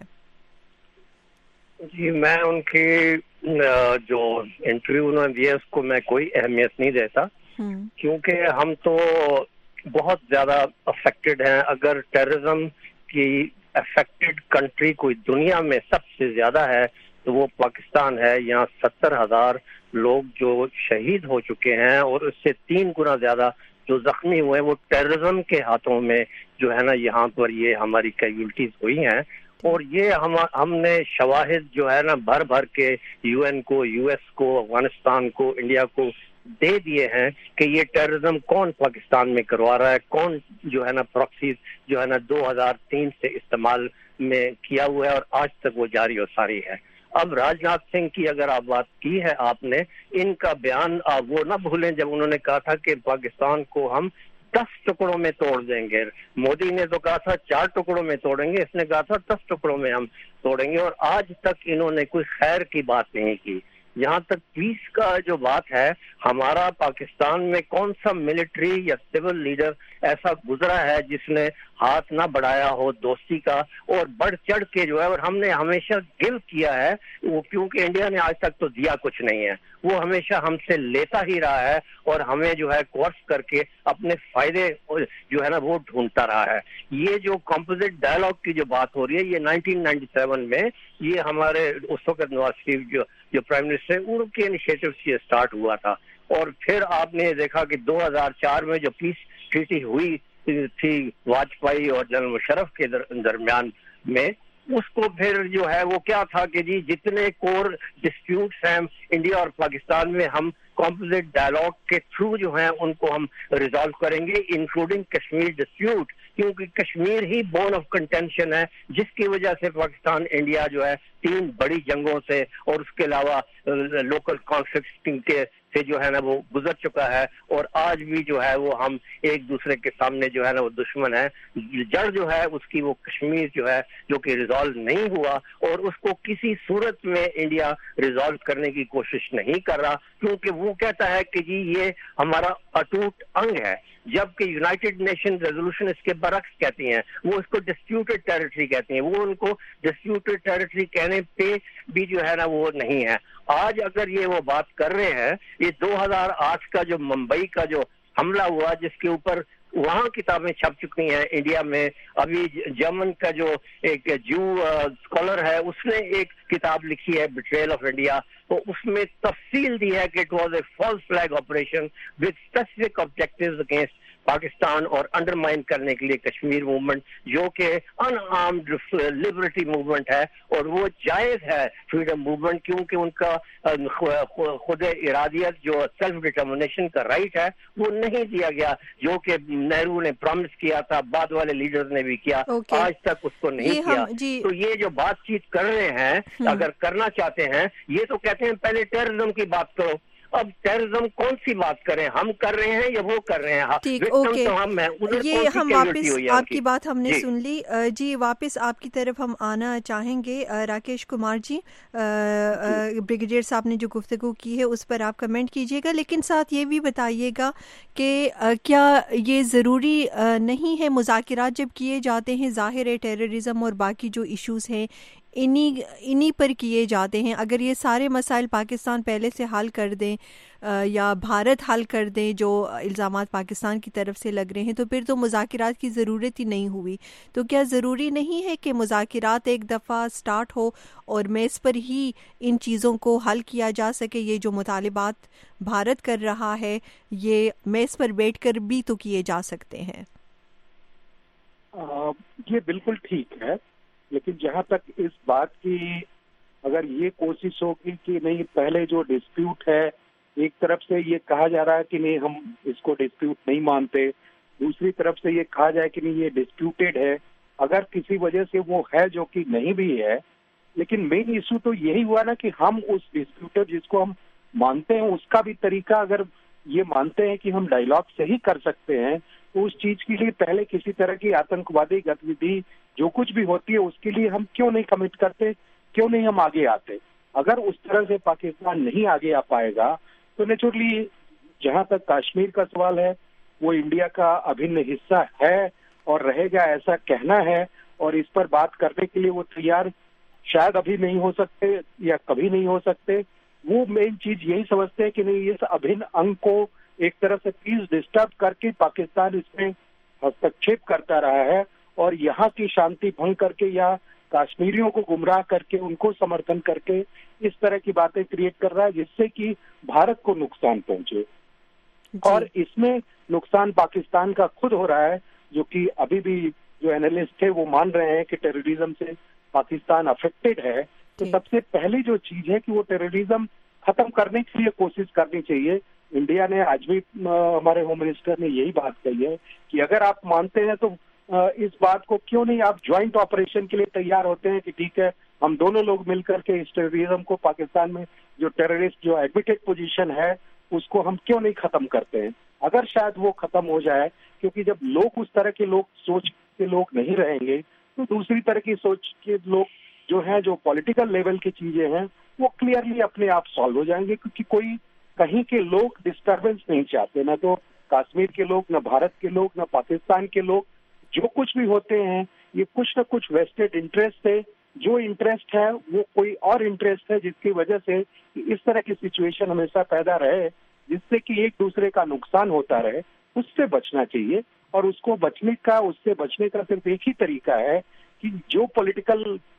[SPEAKER 11] جی میں ان کی جو انٹرویو انہوں نے دیا اس کو میں کوئی اہمیت نہیں دیتا, کیونکہ ہم تو بہت زیادہ افیکٹڈ ہیں. اگر ٹیررزم کی افیکٹڈ کنٹری کوئی دنیا میں سب سے زیادہ ہے تو وہ پاکستان ہے. یہاں ستر ہزار لوگ جو شہید ہو چکے ہیں اور اس سے تین گنا زیادہ جو زخمی ہوئے وہ ٹیررزم کے ہاتھوں میں جو ہے نا یہاں پر یہ ہماری کیجولٹیز ہوئی ہیں. اور یہ ہم ہم نے شواہد جو ہے نا بھر بھر کے یو این کو, یو ایس کو, افغانستان کو, انڈیا کو دے دیے ہیں کہ یہ ٹیررزم کون پاکستان میں کروا رہا ہے, کون جو ہے نا پراکسیز جو ہے نا دو ہزار تین سے استعمال میں کیا ہوا ہے اور آج تک وہ جاری و ساری ہے. اب راج ناتھ سنگھ کی اگر آپ بات کی ہے آپ نے, ان کا بیان آپ وہ نہ بھولیں جب انہوں نے کہا تھا کہ پاکستان کو ہم دس ٹکڑوں میں توڑ دیں گے. مودی نے تو کہا تھا چار ٹکڑوں میں توڑیں گے, اس نے کہا تھا دس ٹکڑوں میں ہم توڑیں گے, اور آج تک انہوں نے کوئی خیر کی بات نہیں کی. یہاں تک پیس کا جو بات ہے, ہمارا پاکستان میں کون سا ملٹری یا سول لیڈر ایسا گزرا ہے جس نے ہاتھ نہ بڑھایا ہو دوستی کا اور بڑھ چڑھ کے جو ہے, اور ہم نے ہمیشہ گل کیا ہے وہ, کیونکہ انڈیا نے آج تک تو دیا کچھ نہیں ہے, وہ ہمیشہ ہم سے لیتا ہی رہا ہے اور ہمیں جو ہے کورس کر کے اپنے فائدے جو ہے نا وہ ڈھونڈتا رہا ہے. یہ جو کمپوزٹ ڈائلاگ کی جو بات ہو رہی ہے یہ نائنٹین نائنٹی سیون میں یہ ہمارے اس وقت نواز شریف جو جو پرائم منسٹر ان کے انیشیٹو سے یہ اسٹارٹ ہوا تھا, اور پھر آپ نے دیکھا کہ دو ہزار چار میں جو پیس ٹریٹی ہوئی تھی واجپئی اور جنرل مشرف کے درمیان میں, اس کو پھر جو ہے وہ کیا تھا کہ جی جتنے کور ڈسپیوٹس ہیں انڈیا اور پاکستان میں ہم کمپوزٹ ڈائلاگ کے تھرو جو ہیں ان کو ہم ریزالو کریں گے, انکلوڈنگ کشمیر ڈسپیوٹ, کیونکہ کشمیر ہی بون آف کنٹینشن ہے جس کی وجہ سے پاکستان انڈیا جو ہے تین بڑی جنگوں سے اور اس کے علاوہ لوکل کانفلکٹ کے سے جو ہے نا وہ گزر چکا ہے, اور آج بھی جو ہے وہ ہم ایک دوسرے کے سامنے جو ہے نا وہ دشمن ہے. جڑ جو ہے اس کی وہ کشمیر جو ہے جو کہ ریزالو نہیں ہوا, اور اس کو کسی صورت میں انڈیا ریزالو کرنے کی کوشش نہیں کر رہا, کیونکہ وہ کہتا ہے کہ جی یہ ہمارا اٹوٹ انگ ہے, جبکہ یونائٹڈ نیشن ریزولوشن اس کے برعکس کہتی ہیں, وہ اس کو ڈسپیوٹڈ ٹیریٹری کہتی ہیں, وہ ان کو ڈسپیوٹڈ ٹیریٹری کہنے پہ بھی جو ہے نا وہ نہیں ہے. آج اگر یہ وہ بات کر رہے ہیں, یہ دو ہزار آٹھ کا جو ممبئی کا جو حملہ ہوا جس کے اوپر وہاں کتابیں چھپ چکی ہیں انڈیا میں, ابھی جرمن کا جو ایک جو اسکالر ہے اس نے ایک کتاب لکھی ہے بیٹریل آف انڈیا, تو اس میں تفصیل دی ہے کہ it was a false flag operation with specific objectives against Pakistan اور انڈرمائن کرنے کے لیے کشمیر موومنٹ جو کہ ان آرمڈ لبرٹی موومنٹ ہے, اور وہ جائز ہے فریڈم موومنٹ, کیونکہ ان کا خود ارادیت جو سیلف ڈٹرمنیشن کا رائٹ ہے وہ نہیں دیا گیا, جو کہ نہرو نے پرومس کیا تھا, بعد والے لیڈرز نے بھی کیا, okay. آج تک اس کو نہیں کیا. جی. تو یہ جو بات چیت کر رہے ہیں hmm. اگر کرنا چاہتے ہیں, یہ تو کہتے ہیں پہلے ٹیررزم کی بات کرو, اب ٹیررزم کون سی بات کریں, ہم کر رہے ہیں یا وہ کر رہے ہیں؟
[SPEAKER 1] ٹھیک, اوکے, یہ ہم واپس آپ کی بات ہم نے جی. سن لی. جی واپس آپ کی طرف ہم آنا چاہیں گے. راکیش کمار جی, بریگیڈیئر صاحب نے جو گفتگو کی ہے اس پر آپ کمنٹ کیجیے گا, لیکن ساتھ یہ بھی بتائیے گا کہ کیا یہ ضروری نہیں ہے مذاکرات جب کیے جاتے ہیں, ظاہر ہے ٹیررزم اور باقی جو ایشوز ہیں انہی انہی پر کیے جاتے ہیں, اگر یہ سارے مسائل پاکستان پہلے سے حل کر دیں یا بھارت حل کر دیں جو الزامات پاکستان کی طرف سے لگ رہے ہیں, تو پھر تو مذاکرات کی ضرورت ہی نہیں ہوئی. تو کیا ضروری نہیں ہے کہ مذاکرات ایک دفعہ سٹارٹ ہو اور میز پر ہی ان چیزوں کو حل کیا جا سکے؟ یہ جو مطالبات بھارت کر رہا ہے یہ میز پر بیٹھ کر بھی تو کیے جا سکتے ہیں.
[SPEAKER 10] آ, یہ بالکل ٹھیک ہے, لیکن جہاں تک اس بات کی اگر یہ کوشش ہوگی کہ نہیں پہلے جو ڈسپیوٹ ہے, ایک طرف سے یہ کہا جا رہا ہے کہ نہیں ہم اس کو ڈسپیوٹ نہیں مانتے, دوسری طرف سے یہ کہا جائے کہ نہیں یہ ڈسپیوٹیڈ ہے, اگر کسی وجہ سے وہ ہے جو کہ نہیں بھی ہے, لیکن مین ایشو تو یہی ہوا نا کہ ہم اس ڈسپیوٹیڈ جس کو ہم مانتے ہیں اس کا بھی طریقہ اگر یہ مانتے ہیں کہ ہم ڈائلاگ سے ہی کر سکتے ہیں, تو اس چیز کے لیے پہلے کسی طرح کی آتنکوادی گتیویدھی جو کچھ بھی ہوتی ہے اس کے لیے ہم کیوں نہیں کمٹ کرتے, کیوں نہیں ہم آگے آتے؟ اگر اس طرح سے پاکستان نہیں آگے آ پائے گا تو نیچرلی جہاں تک کشمیر کا سوال ہے وہ انڈیا کا ابھن حصہ ہے اور رہے گا, ایسا کہنا ہے, اور اس پر بات کرنے کے لیے وہ تیار شاید ابھی نہیں ہو سکتے یا کبھی نہیں ہو سکتے. وہ مین چیز یہی سمجھتے ہیں کہ نہیں اس ابھن انگ کو ایک طرح سے پیس ڈسٹرب کر کے پاکستان اس میں ہستکشیپ کرتا رہا ہے, اور यहाँ की शांति भंग करके या कश्मीरियों को गुमराह करके उनको समर्थन करके इस तरह की बातें क्रिएट कर रहा है जिससे कि भारत को नुकसान पहुंचे। और इसमें नुकसान पाकिस्तान का खुद हो रहा है, जो कि अभी भी जो एनालिस्ट थे वो मान रहे हैं कि टेररिज्म से पाकिस्तान अफेक्टेड है। तो सबसे पहली जो चीज है कि वो टेररिज्म खत्म करने के लिए कोशिश करनी चाहिए। इंडिया ने आज भी, हमारे होम मिनिस्टर ने यही बात कही है कि अगर आप मानते हैं तो इस बात को क्यों नहीं आप ज्वाइंट ऑपरेशन के लिए तैयार होते हैं कि ठीक है हम दोनों लोग मिलकर के इस टेररिज्म को, पाकिस्तान में जो टेररिस्ट जो एडमिटेड पोजीशन है उसको हम क्यों नहीं खत्म करते हैं। अगर शायद वो खत्म हो जाए, क्योंकि जब लोग उस तरह के लोग सोच के लोग नहीं रहेंगे तो दूसरी तरह की सोच के लोग जो हैं, जो पॉलिटिकल लेवल की चीजें हैं वो क्लियरली अपने आप सॉल्व हो जाएंगे, क्योंकि कोई कहीं के लोग डिस्टर्बेंस नहीं चाहते, ना तो कश्मीर के लोग, ना भारत के लोग, ना पाकिस्तान के लोग। जो कुछ भी होते हैं ये कुछ न कुछ वेस्टेड इंटरेस्ट है, जो इंटरेस्ट है वो कोई और इंटरेस्ट है जिसकी वजह से इस तरह की सिचुएशन हमेशा पैदा रहे जिससे कि एक दूसरे का नुकसान होता रहे। उससे बचना चाहिए और उसको बचने का उससे बचने का सिर्फ एक ही तरीका है कि जो पॉलिटिकल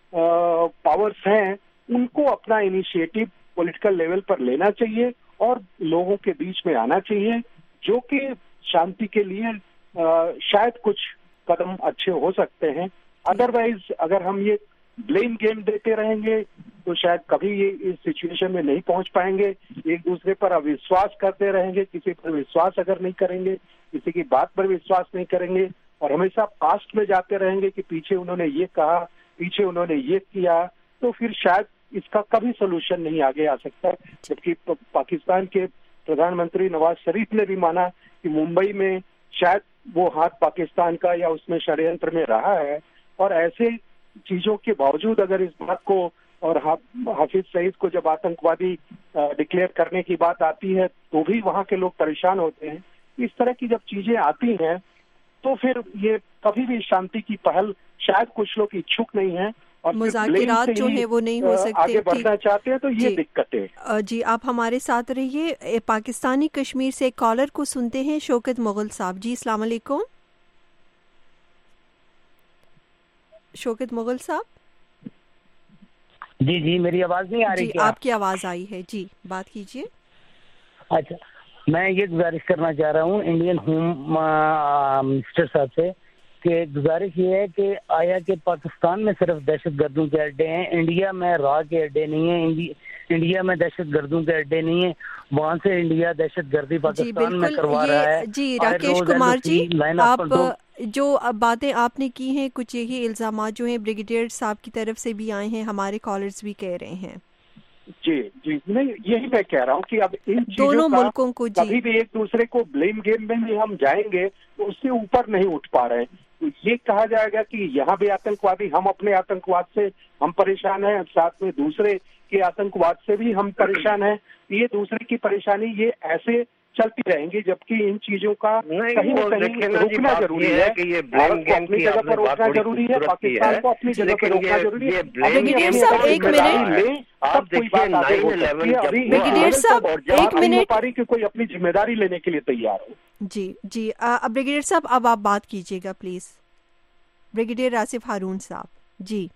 [SPEAKER 10] पावर्स हैं उनको अपना इनिशिएटिव पॉलिटिकल लेवल पर लेना चाहिए और लोगों के बीच में आना चाहिए, जो कि शांति के लिए आ, शायद कुछ कदम अच्छे हो सकते हैं। अदरवाइज अगर हम ये ब्लेम गेम देते रहेंगे तो शायद कभी ये इस सिचुएशन में नहीं पहुंच पाएंगे। एक दूसरे पर अविश्वास करते रहेंगे, किसी पर विश्वास अगर नहीं करेंगे, किसी की बात पर विश्वास नहीं करेंगे और हमेशा पास्ट में जाते रहेंगे कि पीछे उन्होंने ये कहा, पीछे उन्होंने ये किया, तो फिर शायद इसका कभी सोल्यूशन नहीं आगे आ सकता। जबकि पाकिस्तान के प्रधानमंत्री नवाज शरीफ ने भी माना कि मुंबई में शायद वो हाथ पाकिस्तान का या उसमें षड्यंत्र में रहा है, और ऐसे चीजों के बावजूद अगर इस बात को और हाफिज सईद को जब आतंकवादी डिक्लेयर करने की बात आती है तो भी वहाँ के लोग परेशान होते हैं। इस तरह की जब चीजें आती हैं तो फिर ये कभी भी शांति की पहल शायद कुछ लोग इच्छुक नहीं है और
[SPEAKER 1] मुज़ाकिरात जो है वो नहीं हो सकते,
[SPEAKER 10] आगे बढ़ना चाहते हैं, तो ये दिक्कतें।
[SPEAKER 1] जी आप हमारे साथ रहिए। पाकिस्तानी कश्मीर से कॉलर को सुनते हैं, शौकत मुगल साहब। जी अस्सलाम वालेकुम। शौकत मुगल साहब।
[SPEAKER 12] जी जी मेरी आवाज नहीं आ रही?
[SPEAKER 1] जी
[SPEAKER 12] क्या?
[SPEAKER 1] आपकी आवाज आई है, जी बात कीजिए।
[SPEAKER 12] अच्छा, मैं ये गुजारिश करना चाह रहा हूँ इंडियन होम मिनिस्टर साहब से कि गुजारिश ये है कि आया कि पाकिस्तान में सिर्फ दहशत गर्दों के अड्डे हैं, इंडिया में राह के अड्डे नहीं है, इंडिया में दहशत गर्दों के अड्डे नहीं है, वहाँ से इंडिया दहशत गर्दी पाकिस्तान में करवा रहा है।
[SPEAKER 1] जी राकेश कुमार जी, आप जो बातें आपने की हैं कुछ यही इल्जाम जो हैं ब्रिगेडियर साहब की तरफ से भी आए हैं, हमारे कॉलर्स भी कह रहे हैं।
[SPEAKER 10] जी जी नहीं, यही मैं कह रहा हूँ कि अब इन
[SPEAKER 1] दोनों मुल्कों को
[SPEAKER 10] कभी भी एक दूसरे को ब्लेम गेम में भी हम जाएंगे तो उससे ऊपर नहीं उठ पा रहे हैं। तो ये कहा जाएगा कि यहाँ भी आतंकवादी, हम अपने आतंकवाद से हम परेशान हैं, साथ में दूसरे के आतंकवाद से भी हम परेशान हैं। ये दूसरे की परेशानी ये ऐसे चलती रहेंगी, जब्कि इन चीजों का कहीं न कहीं रोकना जरूरी है कि ये भारत को अपनी जगह पर रोकना जरूरी है, पाकिस्तान को अपनी जगह पर रोकना जरूरी है।
[SPEAKER 1] ब्रिगेडियर साहब एक मिनट,
[SPEAKER 10] सब कोई बात आगे हो सकती है। अभी
[SPEAKER 1] ब्रिगेडियर साहब एक मिनट,
[SPEAKER 10] पारी की कोई अपनी जिम्मेदारी लेने के लिए तैयार हो।
[SPEAKER 1] जी जी अब ब्रिगेडियर साहब अब आप बात कीजिएगा प्लीज। ब्रिगेडियर आसिफ हारून साहब। जी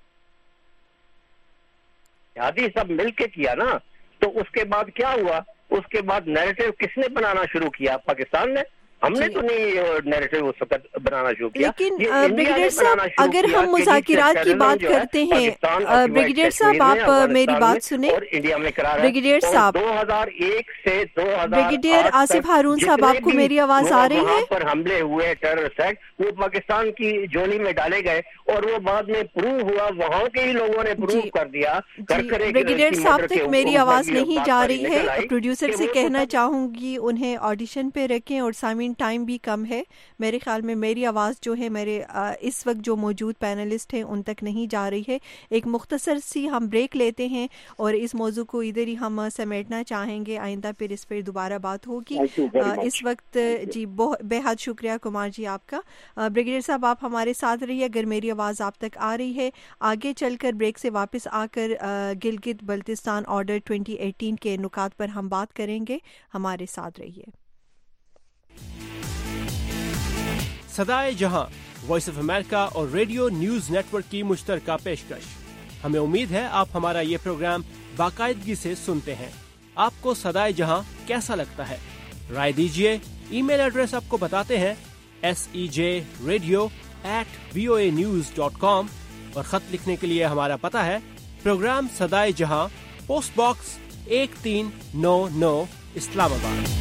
[SPEAKER 11] आदि सब मिलके किया ना, तो उसके बाद क्या हुआ? उसके बाद नैरेटिव किसने बनाना शुरू किया? पाकिस्तान ने। हमने तो नहीं नैरेटिव उस वक्त बनाना शुरू किया।
[SPEAKER 1] लेकिन ब्रिगेडियर साहब अगर हम मुज़ाकिरात की बात करते हैं, ब्रिगेडियर साहब आप मेरी बात सुने।
[SPEAKER 11] इंडिया में करा
[SPEAKER 1] ब्रिगेडियर साहब
[SPEAKER 11] दो हज़ार एक से दो हज़ार
[SPEAKER 1] ब्रिगेडियर आसिफ हारून साहब आपको मेरी आवाज आ रही है?
[SPEAKER 11] पर हमले हुए टेररिस्ट एक्ट वो पाकिस्तान की जोनी में डाले गए और वो बाद में प्रूव हुआ, वहाँ के ही लोगों ने प्रूव कर दिया।
[SPEAKER 1] ब्रिगेडियर साहब तक मेरी आवाज नहीं जा रही है। प्रोड्यूसर से कहना चाहूंगी उन्हें ऑडिशन पे रखें और सामीन टाइम भी कम है। मेरे ख्याल में मेरी आवाज़ जो है मेरे इस वक्त जो मौजूद पैनलिस्ट हैं उन तक नहीं जा रही है। एक मुख्तसर सी हम ब्रेक लेते हैं और इस मौजू को इधर ही हम समेटना चाहेंगे, आइंदा फिर इस पर दोबारा बात होगी। इस वक्त जी बहुत बेहद शुक्रिया कुमार जी आपका। ब्रिगेडियर साहब आप हमारे साथ रहिए, अगर मेरी आवाज़ आप तक आ रही है। आगे चलकर ब्रेक से वापस आकर Gilgit Baltistan order twenty eighteen के नुकात पर हम बात करेंगे। हमारे साथ रहिए।
[SPEAKER 13] सदाए जहां वॉइस ऑफ अमेरिका और रेडियो न्यूज नेटवर्क की मुश्तरका पेशकश। हमें उम्मीद है आप हमारा ये प्रोग्राम बाकायदगी से सुनते हैं। आपको सदाए जहां कैसा लगता है? राय दीजिए। ईमेल एड्रेस आपको बताते हैं S E J radio at V O A news dot com और खत लिखने के लिए हमारा पता है प्रोग्राम सदाए जहां, पोस्ट बॉक्स एक तीन नौ नौ, इस्लामाबाद।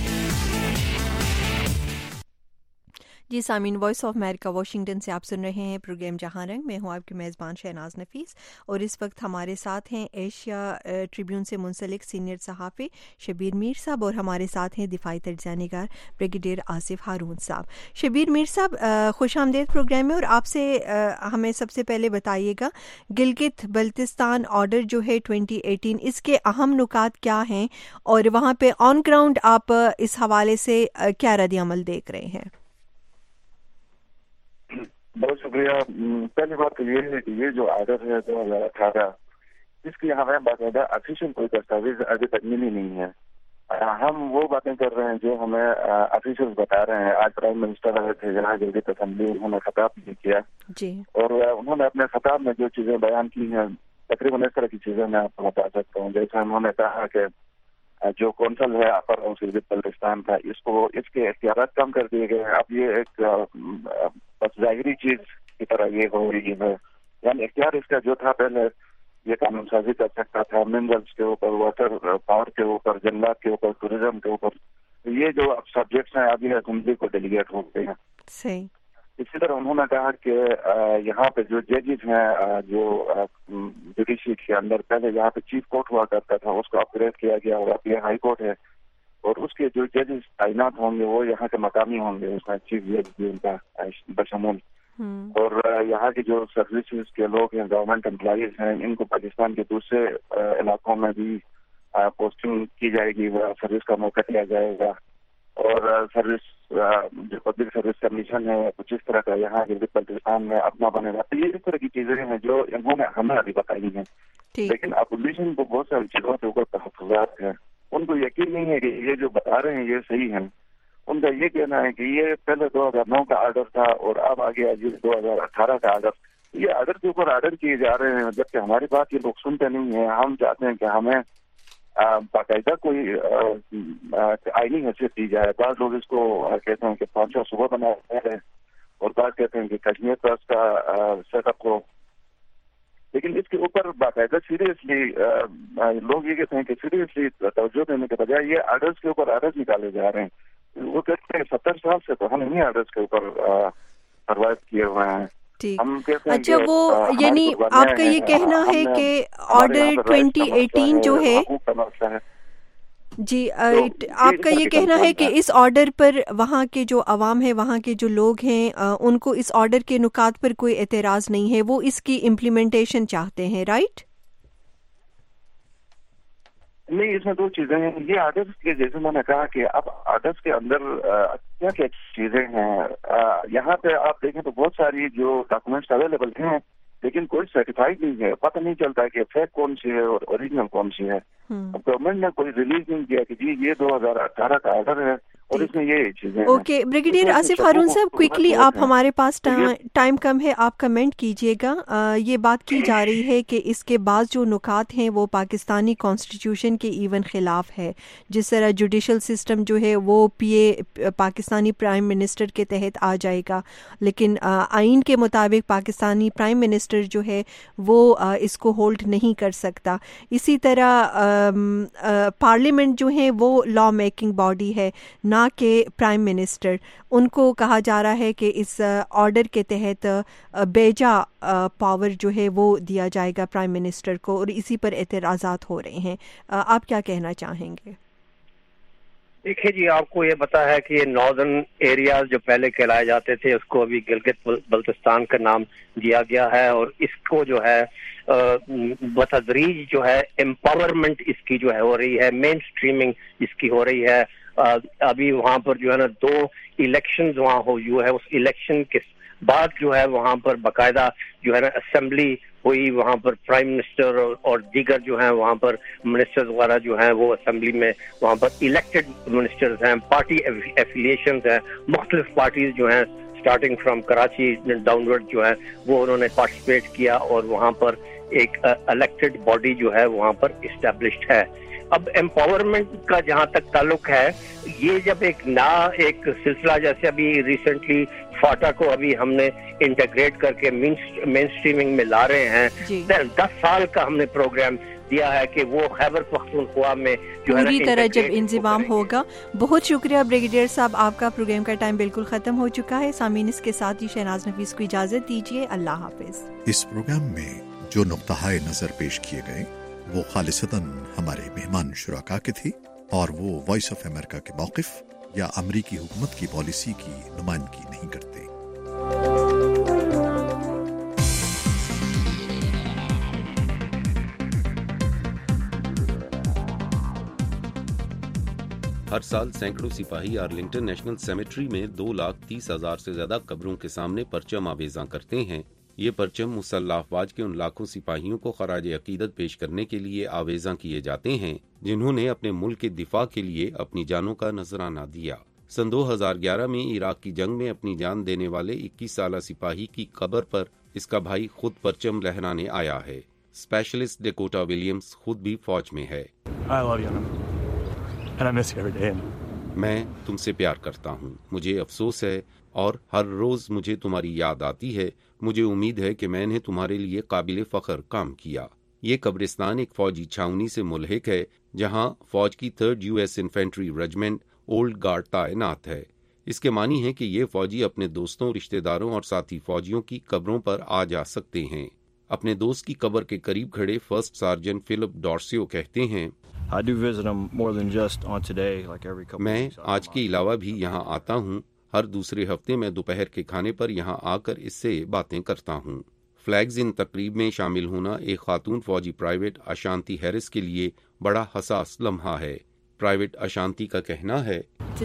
[SPEAKER 1] जी सामीन, वॉइस ऑफ अमेरिका वाशिंगटन से आप सुन रहे हैं प्रोग्राम जहां रंग। मैं हूं आपकी मेज़बान शहनाज नफीस और इस वक्त हमारे साथ हैं एशिया ट्रिब्यून से मुंसलिक सीनियर सहाफ़ी शबीर मीर साहब और हमारे साथ हैं दिफाई तर्जुमा निगार ब्रिगेडियर आसिफ हारून साहब। शबीर मीर साहब, खुश आमदेद प्रोग्राम में। और आपसे हमें सबसे पहले बताइएगा, गिलगित बल्तिस्तान ऑर्डर जो है ट्वेंटी एटीन, इसके अहम नुकात क्या हैं और वहाँ पे ऑन ग्राउंड आप इस हवाले से क्या रद्द अमल देख रहे हैं?
[SPEAKER 14] बहुत शुक्रिया। पहली बात तो ये है कि ये जो आर्डर है दो हजार अठारह, इसकी हमें बाकायदा ऑफिशियल कोई दस्तावेज अभी तक मिली नहीं है। हम वो बातें कर रहे हैं जो हमें ऑफिशियल बता रहे हैं। आज प्राइम मिनिस्टर आए थे यहाँ गिलगित असेंबली, उन्होंने खिताब भी किया जी, और उन्होंने अपने खिताब में जो चीजें बयान की हैं तकरीबन इस तरह की चीजें मैं आपको बता सकता हूँ। जैसे उन्होंने कहा कि जो कौंसल है अपर हाउस गिलगित बल्तिस्तान का, इसको इसके इख्तियारात कम कर दिए गए हैं। अब ये एक बस जाहिरी चीज की तरह ये हो रही है, यानी इख्तियार इसका जो था पहले ये कानून साजी कर सकता था मिनरल्स के ऊपर, वाटर पावर के ऊपर, जंगलात के ऊपर, टूरिज्म के ऊपर। ये जो अब सब्जेक्ट्स हैं अभी असेंबली को डेलीगेट हो गए हैं।
[SPEAKER 1] सही।
[SPEAKER 14] इसी तरह उन्होंने कहा कि यहाँ पे जो जजेस हैं, जो जुडिशरी के अंदर पहले यहाँ पे चीफ कोर्ट हुआ करता था, उसको अपग्रेड किया गया और अब ये हाई कोर्ट है, और उसके जो जजेस तैनात होंगे वो यहाँ के मकामी होंगे, उसमें चीफ जज भी उनका बशमूल। और यहाँ के जो सर्विसेज के लोग हैं, गवर्नमेंट एम्प्लॉइज हैं, इनको पाकिस्तान के दूसरे इलाकों में भी पोस्टिंग की जाएगी, सर्विस का मौका दिया जाएगा। और सर्विस जो पब्लिक सर्विस कमीशन है कुछ इस तरह का यहाँ गिलगित बल्तिस्तान में अपना बनेगा। तो ये इस तरह की चीजें हैं जो इन्होंने हमें अभी बताई हैं, लेकिन अपोजिशन को बहुत सारी चीजों के ऊपर तहफ़्फ़ुज़ात है। उनको यकीन नहीं है कि ये जो बता रहे हैं ये सही है। उनका ये कहना है कि ये पहले दो हजार नौ का आर्डर था और अब आ गया जी दो हजार अठारह का आर्डर। ये आर्डर के ऊपर आर्डर किए जा रहे हैं, जबकि हमारी बात ये लोग सुनते नहीं है। हम चाहते हैं कि हमें बाकायदा कोई आईनी हैसियत दी जाए। बाद लोग इसको कहते हैं कि पाँच सुबह बनाया है और बाद कहते हैं कि कश्मीर ट्रस्ट का सेटअप हो, लेकिन इसके ऊपर बाकायदा सीरियसली लोग ये कहते हैं कि सीरियसली तवज्जो देने के बजाय ये आर्डर्स के ऊपर आर्डर्स निकाले जा रहे हैं। वो कहते हैं सत्तर साल से तो हम इन्हीं आर्डर्स के ऊपर सर्वाइव किए हुए हैं। हम कहते हैं
[SPEAKER 1] अच्छा, वो यानी आपका ये कहना है कि ऑर्डर ट्वेंटी एटीन जो है जी, तो आपका ये कहना है कि इस ऑर्डर पर वहाँ के जो अवाम है, वहाँ के जो लोग हैं, उनको इस ऑर्डर के नुकात पर कोई एतराज़ नहीं है, वो इसकी इम्प्लीमेंटेशन चाहते हैं, राइट?
[SPEAKER 14] नहीं, इसमें दो चीजें हैं। ये आर्डर्स के जैसे मैंने कहा कि अब आर्डर्स के अंदर क्या क्या चीजें हैं, यहाँ पे आप देखें तो बहुत सारी जो डॉक्यूमेंट्स अवेलेबल हैं, लेकिन कोई सर्टिफाइड नहीं है। पता नहीं चलता है कि फेक कौन सी है और ओरिजिनल कौन सी है। गवर्नमेंट ने कोई रिलीज नहीं किया कि जी ये दो हजार अठारह का आर्डर है और इसमें ये चीजें।
[SPEAKER 1] ओके, ब्रिगेडियर आसिफ हारून साहब, क्विकली, आप हमारे पास टाइम कम है, आप कमेंट कीजिएगा। ये बात की जा रही है कि इसके बाद जो नुकात हैं वो पाकिस्तानी कॉन्स्टिट्यूशन के इवन खिलाफ है। जिस तरह जुडिशल सिस्टम जो है वो पीए पाकिस्तानी प्राइम मिनिस्टर के तहत आ जाएगा, लेकिन आइन के मुताबिक पाकिस्तानी प्राइम मिनिस्टर जो है वो इसको होल्ड नहीं कर सकता। इसी तरह पार्लियामेंट जो है वो लॉ मेकिंग बॉडी है, ना के प्राइम मिनिस्टर। उनको कहा जा रहा है कि इस ऑर्डर के तहत बेजा पावर जो है वो दिया जाएगा प्राइम मिनिस्टर को, और इसी पर एतराज़ात हो रहे हैं। आप क्या कहना चाहेंगे?
[SPEAKER 11] देखिए जी, आपको ये पता है कि ये नॉर्दर्न एरियाज जो पहले कहलाए जाते थे उसको अभी गिलगित बल्तिस्तान का नाम दिया गया है, और इसको जो है बतदरीज जो है एम्पावरमेंट इसकी जो है हो रही है, मेन स्ट्रीमिंग इसकी हो रही है। अभी वहाँ पर जो है ना दो इलेक्शंस वहाँ हो जो है, उस इलेक्शन के बाद जो है वहाँ पर बाकायदा जो है ना असेंबली हुई, वहाँ पर प्राइम मिनिस्टर और दीगर जो हैं वहाँ पर मिनिस्टर्स वगैरह जो हैं वो असेंबली में वहाँ पर इलेक्टेड मिनिस्टर्स हैं, पार्टी एफिलिएशंस हैं, मुख्तलिफ पार्टीज जो हैं اسٹارٹنگ فرام کراچی ڈاؤنورڈ جو ہے وہ انہوں نے پارٹیسپیٹ کیا اور وہاں پر ایک الیکٹڈ باڈی جو ہے وہاں پر اسٹیبلشڈ ہے. اب امپاورمنٹ کا جہاں تک تعلق ہے، یہ جب ایک نیا ایک سلسلہ جیسے ابھی ریسنٹلی فاٹا کو ابھی ہم نے انٹیگریٹ کر کے مین اسٹریمنگ میں لا رہے ہیں، دس سال کا ہم نے پروگرام دیا ہے کہ وہ خیبر پختونخوا میں جو ہے
[SPEAKER 1] پوری طرح جب انضمام ہوگا. بہت شکریہ بریگیڈیئر صاحب، آپ کا پروگرام کا ٹائم بالکل ختم ہو چکا ہے. سامعین اس کے ساتھ ہی شہناز نفیس کو اجازت دیجیے. اللہ حافظ.
[SPEAKER 15] اس پروگرام میں جو نقطہ نظر پیش کیے گئے وہ خالصتاً ہمارے مہمان شرکاء کے تھے اور وہ وائس آف امریکہ کے موقف یا امریکی حکومت کی پالیسی کی نمائندگی نہیں کرتے.
[SPEAKER 16] ہر سال سینکڑوں سپاہی آرلنگٹن نیشنل سیمیٹری میں دو لاکھ تیس ہزار سے زیادہ قبروں کے سامنے پرچم آویزاں کرتے ہیں. یہ پرچم مسلح افواج کے ان لاکھوں سپاہیوں کو خراج عقیدت پیش کرنے کے لیے آویزاں کیے جاتے ہیں جنہوں نے اپنے ملک کے دفاع کے لیے اپنی جانوں کا نذرانہ دیا. سن دو ہزار گیارہ میں عراق کی جنگ میں اپنی جان دینے والے اکیس سالہ سپاہی کی قبر پر اس کا بھائی خود پرچم لہرانے آیا ہے. اسپیشلسٹ ڈیکوٹا ولیمز خود بھی فوج میں ہے. میں تم سے پیار کرتا ہوں، مجھے افسوس ہے اور ہر روز مجھے تمہاری یاد آتی ہے. مجھے امید ہے کہ میں نے تمہارے لیے قابل فخر کام کیا. یہ قبرستان ایک فوجی چھاؤنی سے ملحق ہے جہاں فوج کی third U S infantry regiment old guard تعینات ہے. اس کے معنی ہے کہ یہ فوجی اپنے دوستوں، رشتہ داروں اور ساتھی فوجیوں کی قبروں پر آ جا سکتے ہیں. اپنے دوست کی قبر کے قریب کھڑے فرسٹ سارجنٹ فلپ ڈارسیو کہتے ہیں، میں آج کے علاوہ بھی یہاں آتا ہوں. ہر دوسرے ہفتے میں دوپہر کے کھانے پر یہاں آ کر اس سے باتیں کرتا ہوں. فلیگز ان تقریب میں شامل ہونا ایک خاتون فوجی پرائیویٹ اشانتی ہیرس کے لیے بڑا حساس لمحہ ہے. پرائیویٹ اشانتی کا کہنا ہے،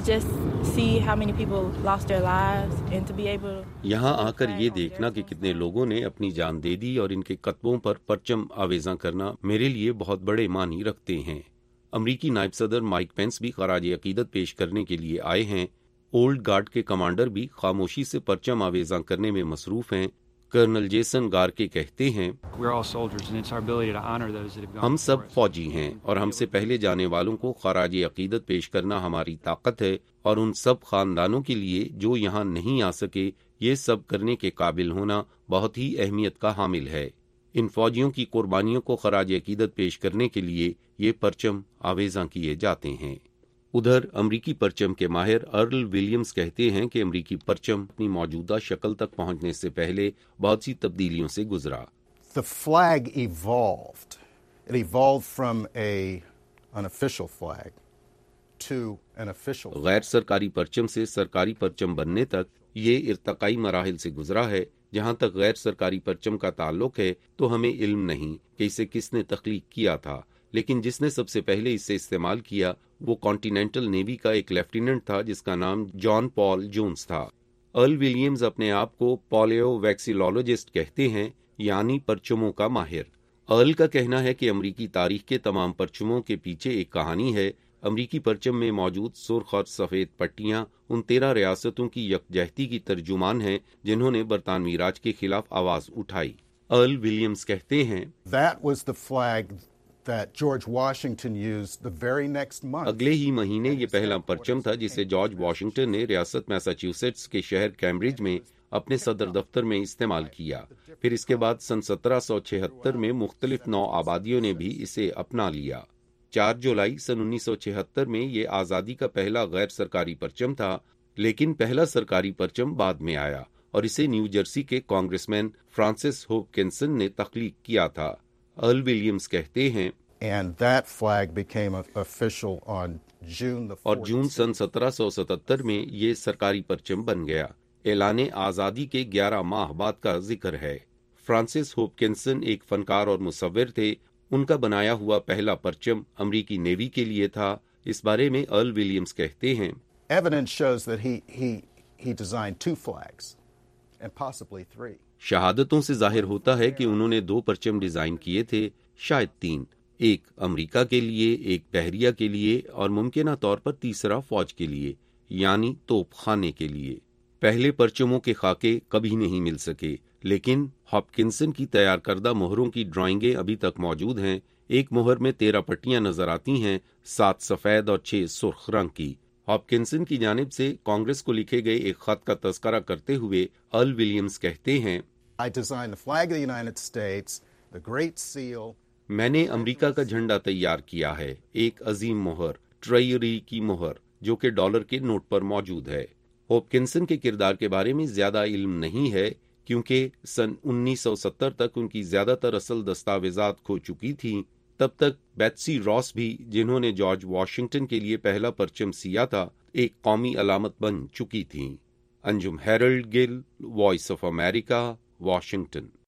[SPEAKER 16] یہاں آ کر یہ دیکھنا کہ کتنے لوگوں نے اپنی جان دے دی اور ان کے کتبوں پر پرچم آویزاں کرنا میرے لیے بہت بڑے معنی رکھتے ہیں. امریکی نائب صدر مائک پینس بھی خراج عقیدت پیش کرنے کے لیے آئے ہیں. اولڈ گارڈ کے کمانڈر بھی خاموشی سے پرچم آویزاں کرنے میں مصروف ہیں. کرنل جیسن گارکے کہتے ہیں، ہم سب فوجی ہیں اور ہم سے پہلے جانے والوں کو خراج عقیدت پیش کرنا ہماری طاقت ہے، اور ان سب خاندانوں کے لیے جو یہاں نہیں آ سکے یہ سب کرنے کے قابل ہونا بہت ہی اہمیت کا حامل ہے. ان فوجیوں کی قربانیوں کو خراج عقیدت پیش کرنے کے لیے یہ پرچم آویزاں کیے جاتے ہیں. ادھر امریکی پرچم کے ماہر ارل ولیمز کہتے ہیں کہ امریکی پرچم اپنی موجودہ شکل تک پہنچنے سے پہلے بہت سی تبدیلیوں سے گزرا.
[SPEAKER 17] The flag evolved. It evolved from a unofficial flag to an official.
[SPEAKER 16] غیر سرکاری پرچم سے سرکاری پرچم بننے تک یہ ارتقائی مراحل سے گزرا ہے. جہاں تک غیر سرکاری پرچم کا تعلق ہے تو ہمیں علم نہیں کہ اسے کس نے تخلیق کیا تھا، لیکن جس نے سب سے پہلے اسے استعمال کیا وہ کانٹیننٹل نیوی کا ایک لیفٹیننٹ تھا جس کا نام جان پال جونز تھا. ارل ولیمز اپنے آپ کو پالیو ویکسیلولوجسٹ کہتے ہیں، یعنی پرچموں کا ماہر. ارل کا کہنا ہے کہ امریکی تاریخ کے تمام پرچموں کے پیچھے ایک کہانی ہے. امریکی پرچم میں موجود سرخ اور سفید پٹیاں ان تیرہ ریاستوں کی یکجہتی کی ترجمان ہیں جنہوں نے برطانوی راج کے خلاف آواز اٹھائی. ارل ولیمز کہتے ہیں،
[SPEAKER 17] That was the flag that George Washington used the very next month.
[SPEAKER 16] اگلے ہی مہینے یہ پہلا پرچم تھا جسے جارج واشنگٹن نے ریاست میساچیوسیٹس کے شہر کیمبرج میں اپنے صدر دفتر میں استعمال کیا. پھر اس کے بعد سن سترہ سو چھہتر میں مختلف نو آبادیوں نے بھی اسے اپنا لیا. چار جولائی سن انیس سو چھہتر میں یہ آزادی کا پہلا غیر سرکاری پرچم تھا، لیکن پہلا سرکاری پرچم بعد میں آیا اور اسے نیو جرسی کے کانگریس مین فرانسس ہوپکنسن نے تخلیق کیا تھا. ارل ولیمز کہتے ہیں،
[SPEAKER 17] And that flag became official on June the
[SPEAKER 16] اور جون سن سترہ سو ستتر میں یہ سرکاری پرچم بن گیا. اعلان آزادی کے گیارہ ماہ بعد کا ذکر ہے. فرانسس ہوپکنسن ایک فنکار اور مصور تھے. ان کا بنایا ہوا پہلا پرچم امریکی نیوی کے لیے تھا. اس بارے میں ارل ولیمز کہتے ہیں،
[SPEAKER 17] Evidence shows that he he he designed two flags and possibly three.
[SPEAKER 16] شہادتوں سے ظاہر ہوتا ہے کہ انہوں نے دو پرچم ڈیزائن کیے تھے، شاید تین. ایک امریکہ کے لیے، ایک بحریہ کے لیے اور ممکنہ طور پر تیسرا فوج کے لیے، یعنی توپ خانے کے لیے. پہلے پرچموں کے خاکے کبھی نہیں مل سکے، لیکن ہاپکنسن کی تیار کردہ مہروں کی ڈرائنگیں ابھی تک موجود ہیں۔ ایک مہر میں تیرہ پٹیاں نظر آتی ہیں، سات سفید اور چھ سرخ رنگ کی۔ ہاپکنسن کی جانب سے کانگریس کو لکھے گئے ایک خط کا تذکرہ کرتے ہوئے ارل ولیمز کہتے ہیں،
[SPEAKER 17] I designed the flag of the United States, the Great Seal.
[SPEAKER 16] میں نے امریکہ کا جھنڈا تیار کیا ہے، ایک عظیم مہر، ٹریئری کی مہر، جو کہ ڈالر کے نوٹ پر موجود ہے۔ ہاپکنسن کے کردار کے بارے میں زیادہ علم نہیں ہے، کیونکہ سن انیس سو ستر تک ان کی زیادہ تر اصل دستاویزات کھو چکی تھیں۔ تب تک بیٹسی راس بھی، جنہوں نے جارج واشنگٹن کے لیے پہلا پرچم سیا تھا، ایک قومی علامت بن چکی تھیں۔ Anjum Harold Gill, Voice of America, Washington.